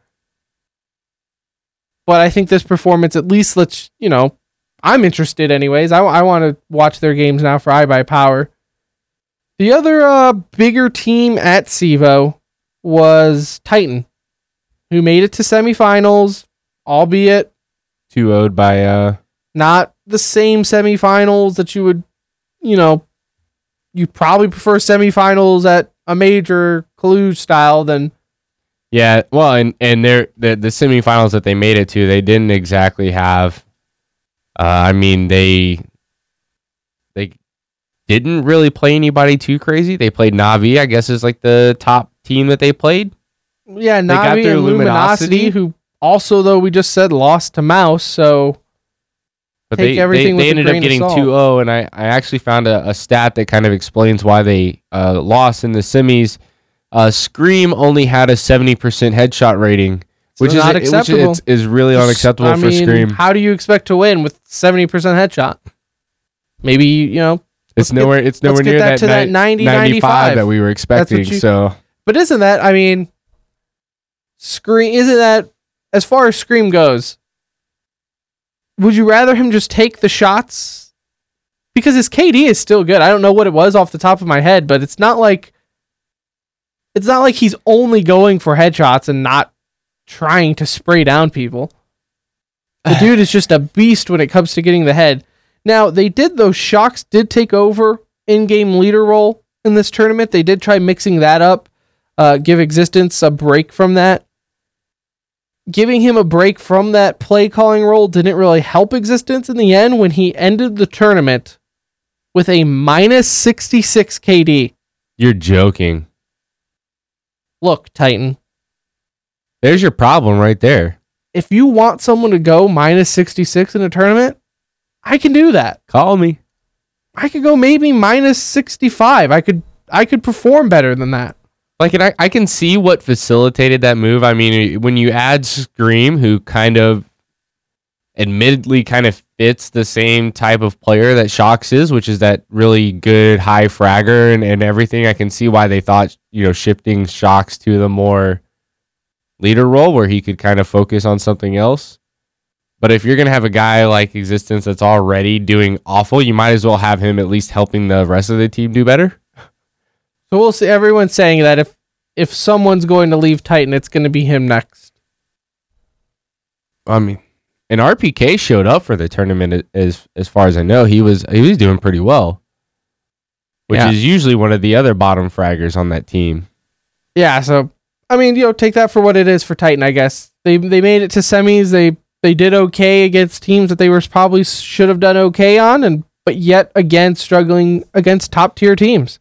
But I think this performance, at least, let's, you know, I'm interested anyways. I, I want to watch their games now for iBuyPower. The other uh, bigger team at SIVO was Titan, who made it to semifinals, albeit two owed by uh not the same semifinals that you would, you know, you probably prefer semifinals at a major Cluj style than. Yeah, well, and and they're, the the semifinals that they made it to, they didn't exactly have. Uh, I mean, they they didn't really play anybody too crazy. They played Na'Vi, I guess, is like the top team that they played. Yeah, They got Na'Vi through and Luminosity. Luminosity, who also, though, we just said lost to Mouse, so But take they, everything they, with they a ended up grain of getting salt. two oh, and I, I actually found a, a stat that kind of explains why they uh, lost in the semis. Uh, Scream only had a seventy percent headshot rating, So which is not which acceptable. is, is really unacceptable I for mean, Scream. how do you expect to win with seventy percent headshot? Maybe, you know, It's let's get- nowhere. It's let's nowhere get near that that, to that ni- ninety, ninety-five ninety-five that we were expecting. you- So but isn't that, I mean, Scream, isn't that, as far as Scream goes, would you rather him just take the shots? Because his K D is still good. I don't know what it was off the top of my head, but it's not like, it's not like he's only going for headshots and not trying to spray down people. The dude is just a beast when it comes to getting the head. Now, they did, those Shocks did take over in-game leader role in this tournament. They did try mixing that up, uh, give Existence a break from that. Giving him a break from that play calling role didn't really help Existence in the end when he ended the tournament with a minus sixty-six K D. you're joking. Look, Titan, There's your problem right there. if you want someone to go minus sixty-six in a tournament, I can do that. Call me. I could go maybe minus sixty-five. I could I could perform better than that. Like, and I, I can see what facilitated that move. I mean, when you add Scream, who kind of admittedly kind of fits the same type of player that Shocks is, which is that really good high fragger and, and everything, I can see why they thought, you know, shifting Shocks to the more leader role where he could kind of focus on something else. But if you're going to have a guy like Existence that's already doing awful, you might as well have him at least helping the rest of the team do better. So we'll see. Everyone's saying that if if someone's going to leave Titan, it's going to be him next. I mean, and R P K showed up for the tournament as as far as I know. He was he was doing pretty well, which Yeah. is usually one of the other bottom fraggers on that team. Yeah, so I mean, you know, take that for what it is for Titan, I guess. They they made it to semis. They they did okay against teams that they were probably should have done okay on, and but yet again struggling against top tier teams.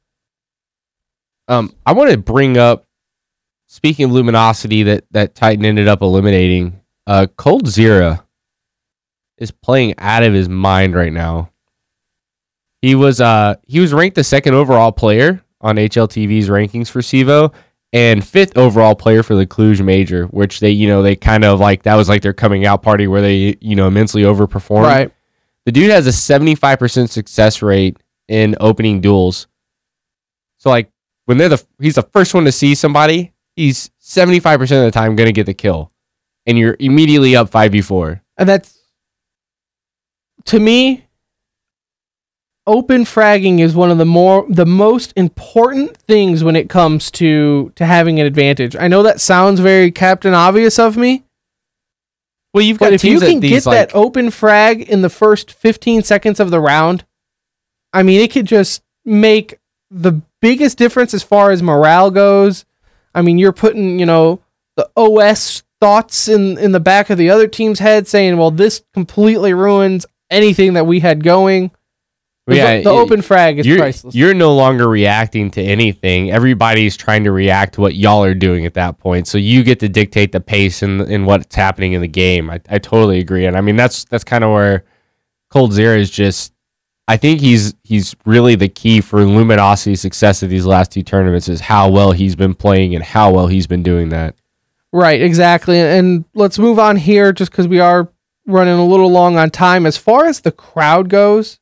Um, I want to bring up, speaking of Luminosity that that Titan ended up eliminating, uh, Cold Zero is playing out of his mind right now. He was uh he was ranked the second overall player on H L T V's rankings for SIVO and fifth overall player for the Cluj Major, which they you know they kind of like that was like their coming out party where they you know immensely overperformed. Right. The dude has a seventy-five percent success rate in opening duels. So like when they're the he's the first one to see somebody, he's seventy-five percent of the time going to get the kill. And you're immediately up five v four. And that's, to me, open fragging is one of the more the most important things when it comes to to having an advantage. I know that sounds very Captain Obvious of me, Well, you've got but if you teams that can get these, like, that open frag in the first fifteen seconds of the round, I mean, it could just make the biggest difference as far as morale goes. I mean, you're putting, you know, the O S thoughts in, in the back of the other team's head saying, well, this completely ruins anything that we had going. The, Yeah, the it- open frag is you're, priceless. you're no longer reacting to anything. Everybody's trying to react to what y'all are doing at that point. So you get to dictate the pace and, and what's happening in the game. I, I totally agree. And I mean, that's that's kind of where Cold Zero is just, I think he's he's really the key for Luminosity's success of these last two tournaments is how well he's been playing and how well he's been doing that. Right, exactly. And let's move on here just because we are running a little long on time. As far as the crowd goes,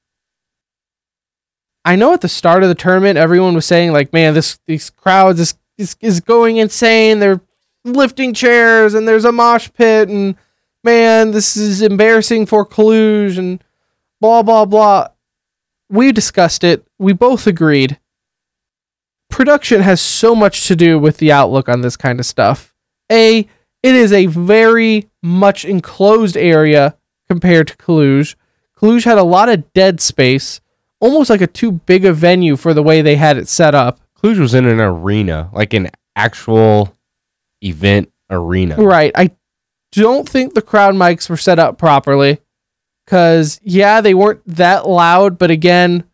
I know at the start of the tournament, everyone was saying, like, man, this these crowds is, is, is going insane. They're lifting chairs and there's a mosh pit and, man, this is embarrassing for Cluj and blah, blah, blah. We discussed it. We both agreed. Production has so much to do with the outlook on this kind of stuff. A, it is a very much enclosed area compared to Cluj. Kaluge had a lot of dead space, almost like a too big a venue for the way they had it set up. Cluj was in an arena, like an actual event arena. Right. I don't think the crowd mics were set up properly because, yeah, they weren't that loud. But again,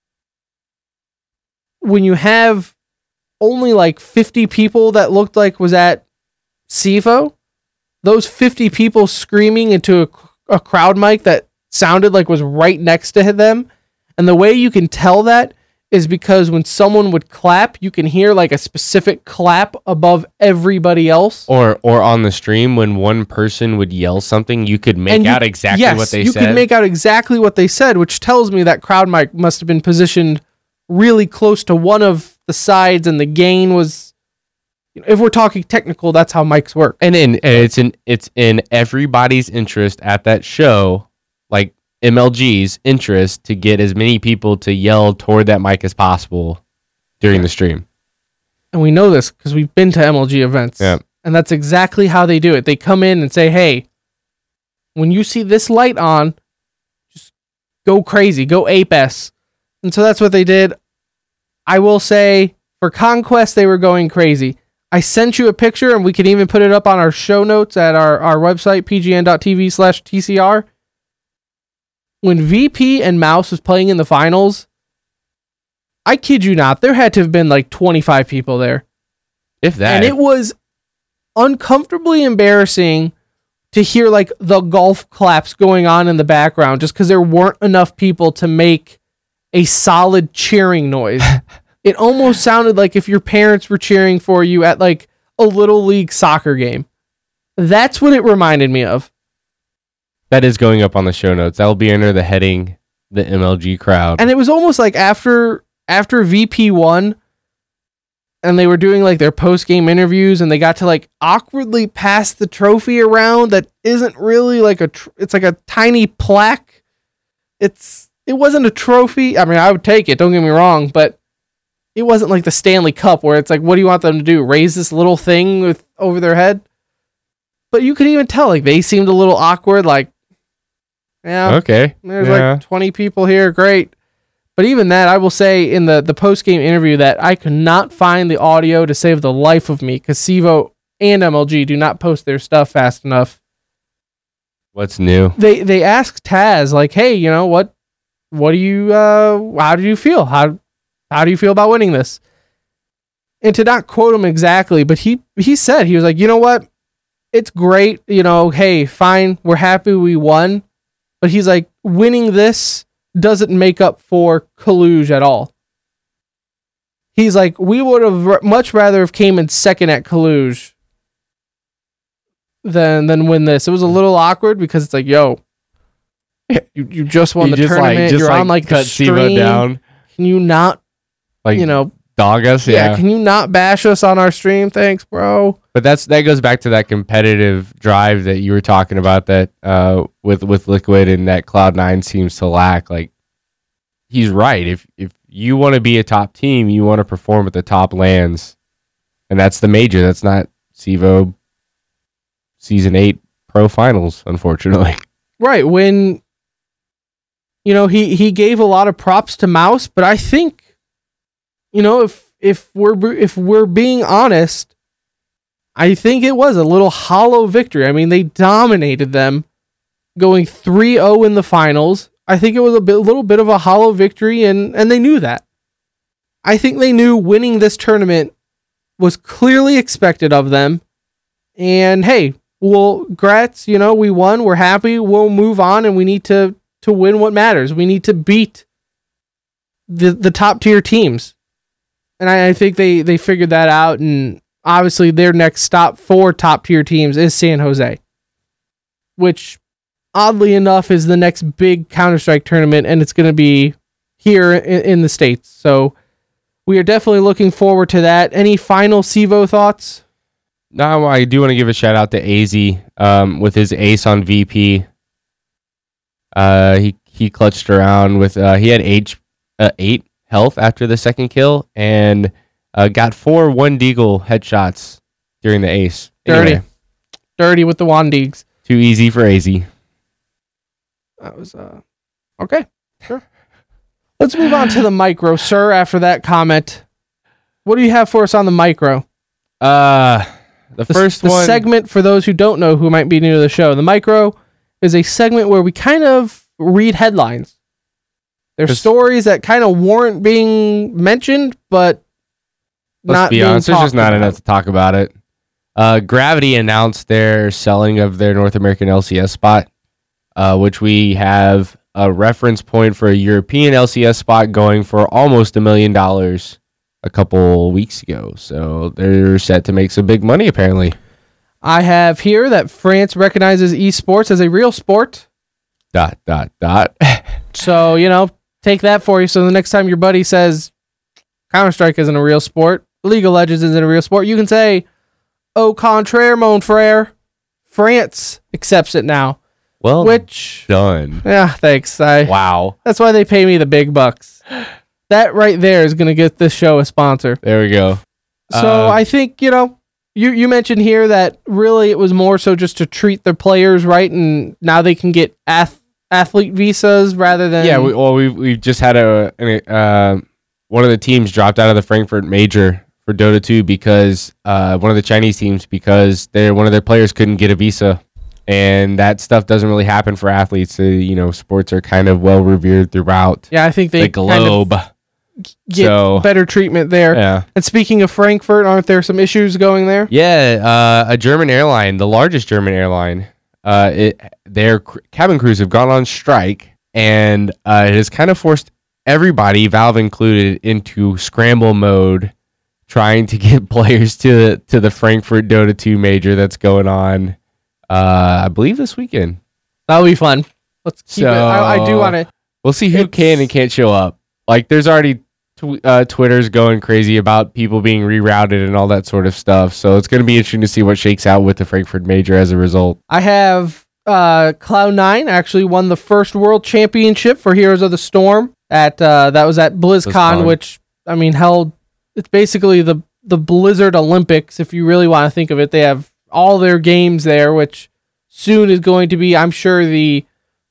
when you have only like fifty people that looked like was at SEVO, those fifty people screaming into a, a crowd mic that sounded like was right next to them. And the way you can tell that is because when someone would clap, you can hear like a specific clap above everybody else. Or or on the stream, when one person would yell something, you could make And you- out exactly yes, what they you said. could make out exactly what they said, which tells me that crowd mic must have been positioned really close to one of the sides, and the gain was. If we're talking technical, that's how mics work. and in and it's in it's in everybody's interest at that show, like M L G's interest, to get as many people to yell toward that mic as possible during the stream. And we know this because we've been to M L G events. Yeah. And that's exactly how they do it. They come in and say, hey, when you see this light on, just go crazy, go ape-s. And so that's what they did. I will say, for Conquest, they were going crazy. I sent you a picture, and we can even put it up on our show notes at our, our website, pgn.tv slash TCR. When V P and Mouse was playing in the finals, I kid you not, there had to have been like twenty-five people there. If that, And it was uncomfortably embarrassing to hear like the golf claps going on in the background just because there weren't enough people to make a solid cheering noise. It almost sounded like if your parents were cheering for you at like a little league soccer game. That's what it reminded me of. that is going up on the show notes. That will be under the heading "The M L G Crowd." And it was almost like after after V P won and they were doing like their post-game interviews and they got to like awkwardly pass the trophy around that isn't really like a tr- it's like a tiny plaque. It's it wasn't a trophy. I mean, I would take it, don't get me wrong, but it wasn't like the Stanley Cup where it's like, what do you want them to do? Raise this little thing with over their head? But you could even tell like they seemed a little awkward, like, yeah, Okay, there's yeah. like twenty people here. Great. But even that, I will say in the, the post-game interview that I could not find the audio to save the life of me because SEVO and M L G do not post their stuff fast enough. What's new? They they asked Taz, like, hey, you know, what what do you, uh, how do you feel? How how do you feel about winning this? And to not quote him exactly, but he, he said, he was like, you know what? It's great. You know, hey, fine. We're happy we won. But he's like, winning this doesn't make up for Kaluge at all. He's like, we would have r- much rather have came in second at Kaluge than than win this. It was a little awkward because it's like, yo, you, you just won You the just, like- tournament. just, You're like, on like the cut SEVO stream. down. Can you not, Like, you know, dog us? yeah. Yeah. Can you not bash us on our stream? Thanks, bro. But that's that goes back to that competitive drive that you were talking about that uh, with with Liquid and that Cloud nine seems to lack. Like, he's right. If if you want to be a top team, you want to perform at the top lands, and that's the major. That's not SEVO Season eight Pro Finals, unfortunately. Right, when you know he he gave a lot of props to Mouse, but I think you know if if we're if we're being honest, I think it was a little hollow victory. I mean, they dominated them, going three oh in the finals. I think it was a bit, little bit of a hollow victory, and and they knew that. I think they knew winning this tournament was clearly expected of them, and hey. Well, grats, you know, we won. We're happy. We'll move on, and we need to to win what matters. We need to beat the the top tier teams, and I, I think they they figured that out. And obviously, their next stop for top tier teams is San Jose, which oddly enough is the next big Counter-Strike tournament, and it's going to be here in, in the States. So we are definitely looking forward to that. Any final SEVO thoughts? No, I do want to give a shout out to A Z um, with his ace on V P. Uh, he he clutched around with uh, he had eight uh, eight health after the second kill and uh, got four one deagle headshots during the ace. Dirty, Anyway, dirty with the Wandigs. too easy for A Z. That was uh Okay, sure. Let's move on to the micro, sir. After that comment, what do you have for us on the micro? Uh, the, The, first the one. segment for those who don't know who might be new to the show. The micro is a segment where we kind of read headlines. There's Just- stories that kind of warrant being mentioned, but Let's not be being honest, there's just talked not about. enough to talk about it. Uh, Gravity announced their selling of their North American L C S spot, uh, which we have a reference point for a European L C S spot going for almost a million dollars a couple weeks ago. So they're set to make some big money, apparently. I have here that France recognizes esports as a real sport. Dot, dot, dot. So, you know, take that for you. So the next time your buddy says Counter-Strike isn't a real sport, League of Legends isn't a real sport, you can say, au contraire, mon frère. France accepts it now. Well, Which, done. yeah, thanks. I, Wow. That's why they pay me the big bucks. That right there is going to get this show a sponsor. There we go. So Uh, I think, you know, you, you mentioned here that really it was more so just to treat their players right, and now they can get ath- athlete visas rather than... Yeah, we, well, we've, we've just had a, an, uh, one of the teams dropped out of the Frankfurt Major for Dota two because uh, one of the Chinese teams, because they one of their players couldn't get a visa. And that stuff doesn't really happen for athletes. Uh, you know, sports are kind of well revered throughout yeah, I think they the globe. kind of get So- better treatment there. Yeah. And speaking of Frankfurt, aren't there some issues going there? Yeah, uh, a German airline, the largest German airline, uh, it, their cr- cabin crews have gone on strike, and uh, it has kind of forced everybody, Valve included, into scramble mode, trying to get players to to the Frankfurt Dota two major that's going on, uh, I believe this weekend. That'll be fun. Let's keep it. I, I do So- want to... We'll see who It's- can and can't show up. Like, there's already tw- uh, Twitter's going crazy about people being rerouted and all that sort of stuff. So it's going to be interesting to see what shakes out with the Frankfurt Major as a result. I have uh, Cloud nine actually won the first world championship for Heroes of the Storm. At uh, that was at BlizzCon, BlizzCon. which I mean held. It's basically the the Blizzard Olympics, if you really want to think of it. They have all their games there, which soon is going to be, I'm sure, the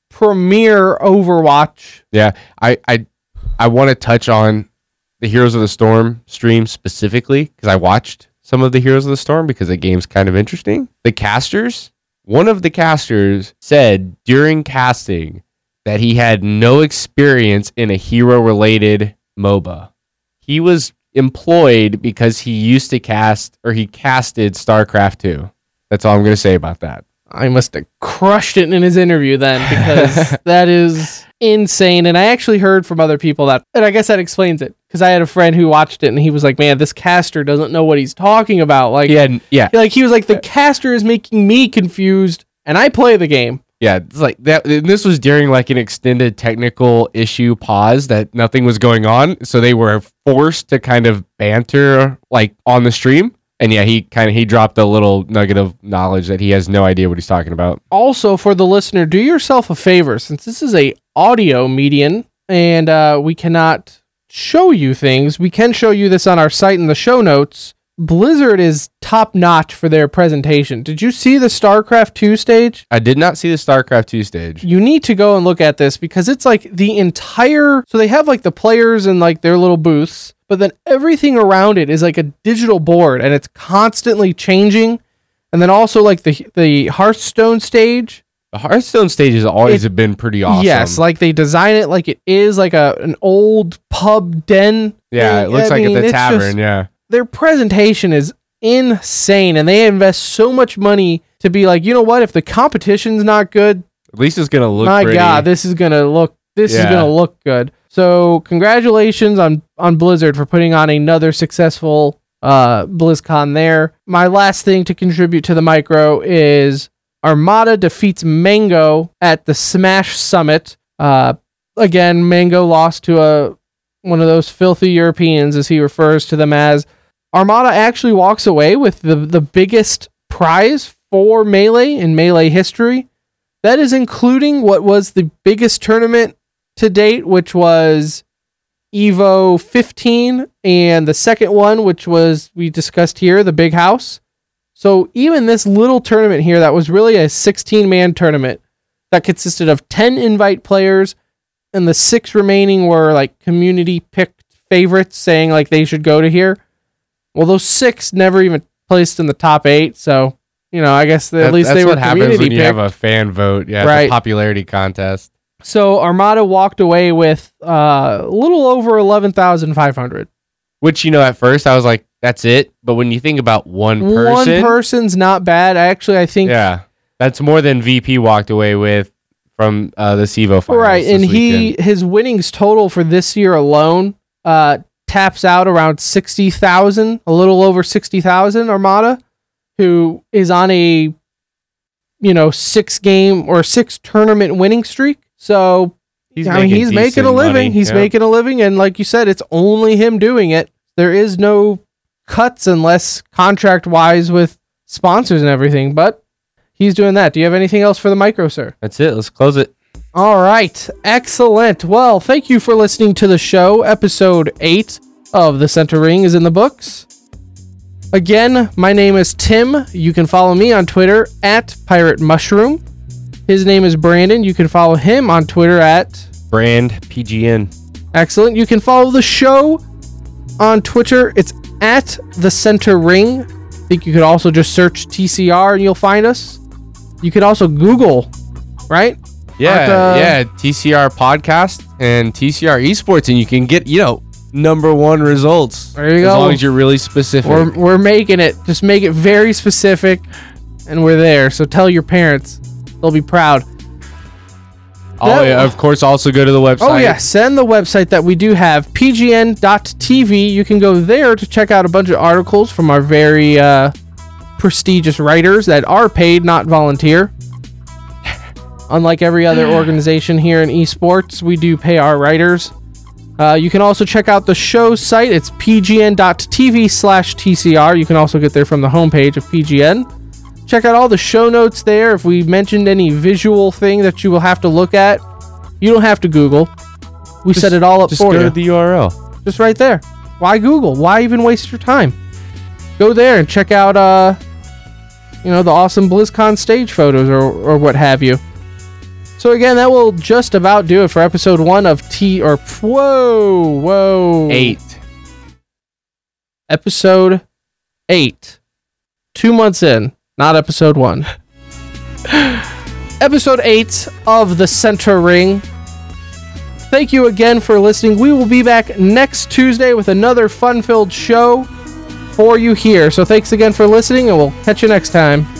premier Overwatch. Yeah, I I, I want to touch on the Heroes of the Storm stream specifically because I watched some of the Heroes of the Storm because the game's kind of interesting. The casters, one of the casters said during casting that he had no experience in a hero-related MOBA. He was employed because he used to cast, or he casted StarCraft two. That's all I'm going to say about that. I must have crushed it in his interview then, because that is insane. And I actually heard from other people that, and I guess that explains it, because I had a friend who watched it and he was like, man, this caster doesn't know what he's talking about. Like, He had, yeah, like he was like, the caster is making me confused and I play the game. yeah. It's like that. And this was during like an extended technical issue pause that nothing was going on, so they were forced to kind of banter like on the stream. And yeah, he kind of he dropped a little nugget of knowledge that he has no idea what he's talking about. Also, for the listener, do yourself a favor, since this is a audio medium and uh, we cannot show you things, we can show you this on our site in the show notes. Blizzard is top notch for their presentation. Did you see the StarCraft two stage? I did not see the StarCraft two stage. You need to go and look at this because it's like the entire, so they have like the players in like their little booths, but then everything around it is like a digital board and it's constantly changing. And then also like the the Hearthstone stage. The Hearthstone stages always It- have been pretty awesome. Yes, like they design it like it is like a an old pub den. yeah, thing. it looks I like mean, at the it's tavern. just- yeah. Their presentation is insane and they invest so much money to be like, you know what, if the competition's not good, At least it's gonna look. my pretty. god, this is gonna look this is Yeah. gonna look good. So congratulations on on Blizzard for putting on another successful uh BlizzCon there. My last thing to contribute to the micro is Armada defeats Mango at the Smash Summit. Uh again, Mango lost to a one of those filthy Europeans, as he refers to them as. Armada actually walks away with the, the biggest prize for Melee in Melee history. That is including what was the biggest tournament to date, which was Evo fifteen, and the second one, which was, we discussed here, the Big House. So even this little tournament here, that was really a sixteen-man tournament that consisted of ten invite players, and the six remaining were like community picked favorites saying like they should go to here. Well, those six never even placed in the top eight, so you know, I guess that, at least that's they were what happens community when you picked. have a fan vote. Yeah, Right. it's a popularity contest. So Armada walked away with uh, a little over eleven thousand five hundred. Which, you know, at first I was like, that's it. But when you think about one person, One person's not bad. Actually, I think yeah, that's more than V P walked away with from uh, the SEVO finals. right, this and he weekend. his winnings total for this year alone uh, taps out around sixty thousand, a little over sixty thousand. Armada, who is on a you know six game or six tournament winning streak, so he's I mean making he's making decent a living. money, He's yeah. making a living, and like you said, it's only him doing it. There is no cuts unless contract wise with sponsors and everything, but he's doing that. Do you have anything else for the micro, sir? That's it. Let's close it. All right. Excellent. Well, thank you for listening to the show. Episode eight of The Center Ring is in the books. Again, my name is Tim. You can follow me on Twitter at Pirate Mushroom. His name is Brandon. You can follow him on Twitter at Brand P G N. Excellent. You can follow the show on Twitter. It's at The Center Ring. I think you could also just search T C R and you'll find us. You could also Google, right? Yeah, Aren't, uh, yeah. T C R podcast and T C R esports, and you can get, you know, number one results. There you as go. As long as you're really specific. We're, we're making it. Just make it very specific, and we're there. So tell your parents. They'll be proud. oh, that- yeah. Of course, also go to the website. Oh, yeah. Send the website that we do have, P G N dot T V. You can go there to check out a bunch of articles from our very uh, prestigious writers that are paid, not volunteer. Unlike every other organization here in esports, we do pay our writers. Uh, you can also check out the show's site. It's P G N dot T V slash T C R. You can also get there from the homepage of P G N. Check out all the show notes there. If we mentioned any visual thing that you will have to look at, you don't have to Google. We set it all up Just for go you. to the U R L. Just right there. Why Google? Why even waste your time? Go there and check out, uh, you know, the awesome BlizzCon stage photos or, or what have you. So again, that will just about do it for episode one of T or whoa, whoa, Eight. Episode eight. Two months in, not episode one. Episode eight of The Center Ring. Thank you again for listening. We will be back next Tuesday with another fun-filled show for you here. So thanks again for listening, and we'll catch you next time.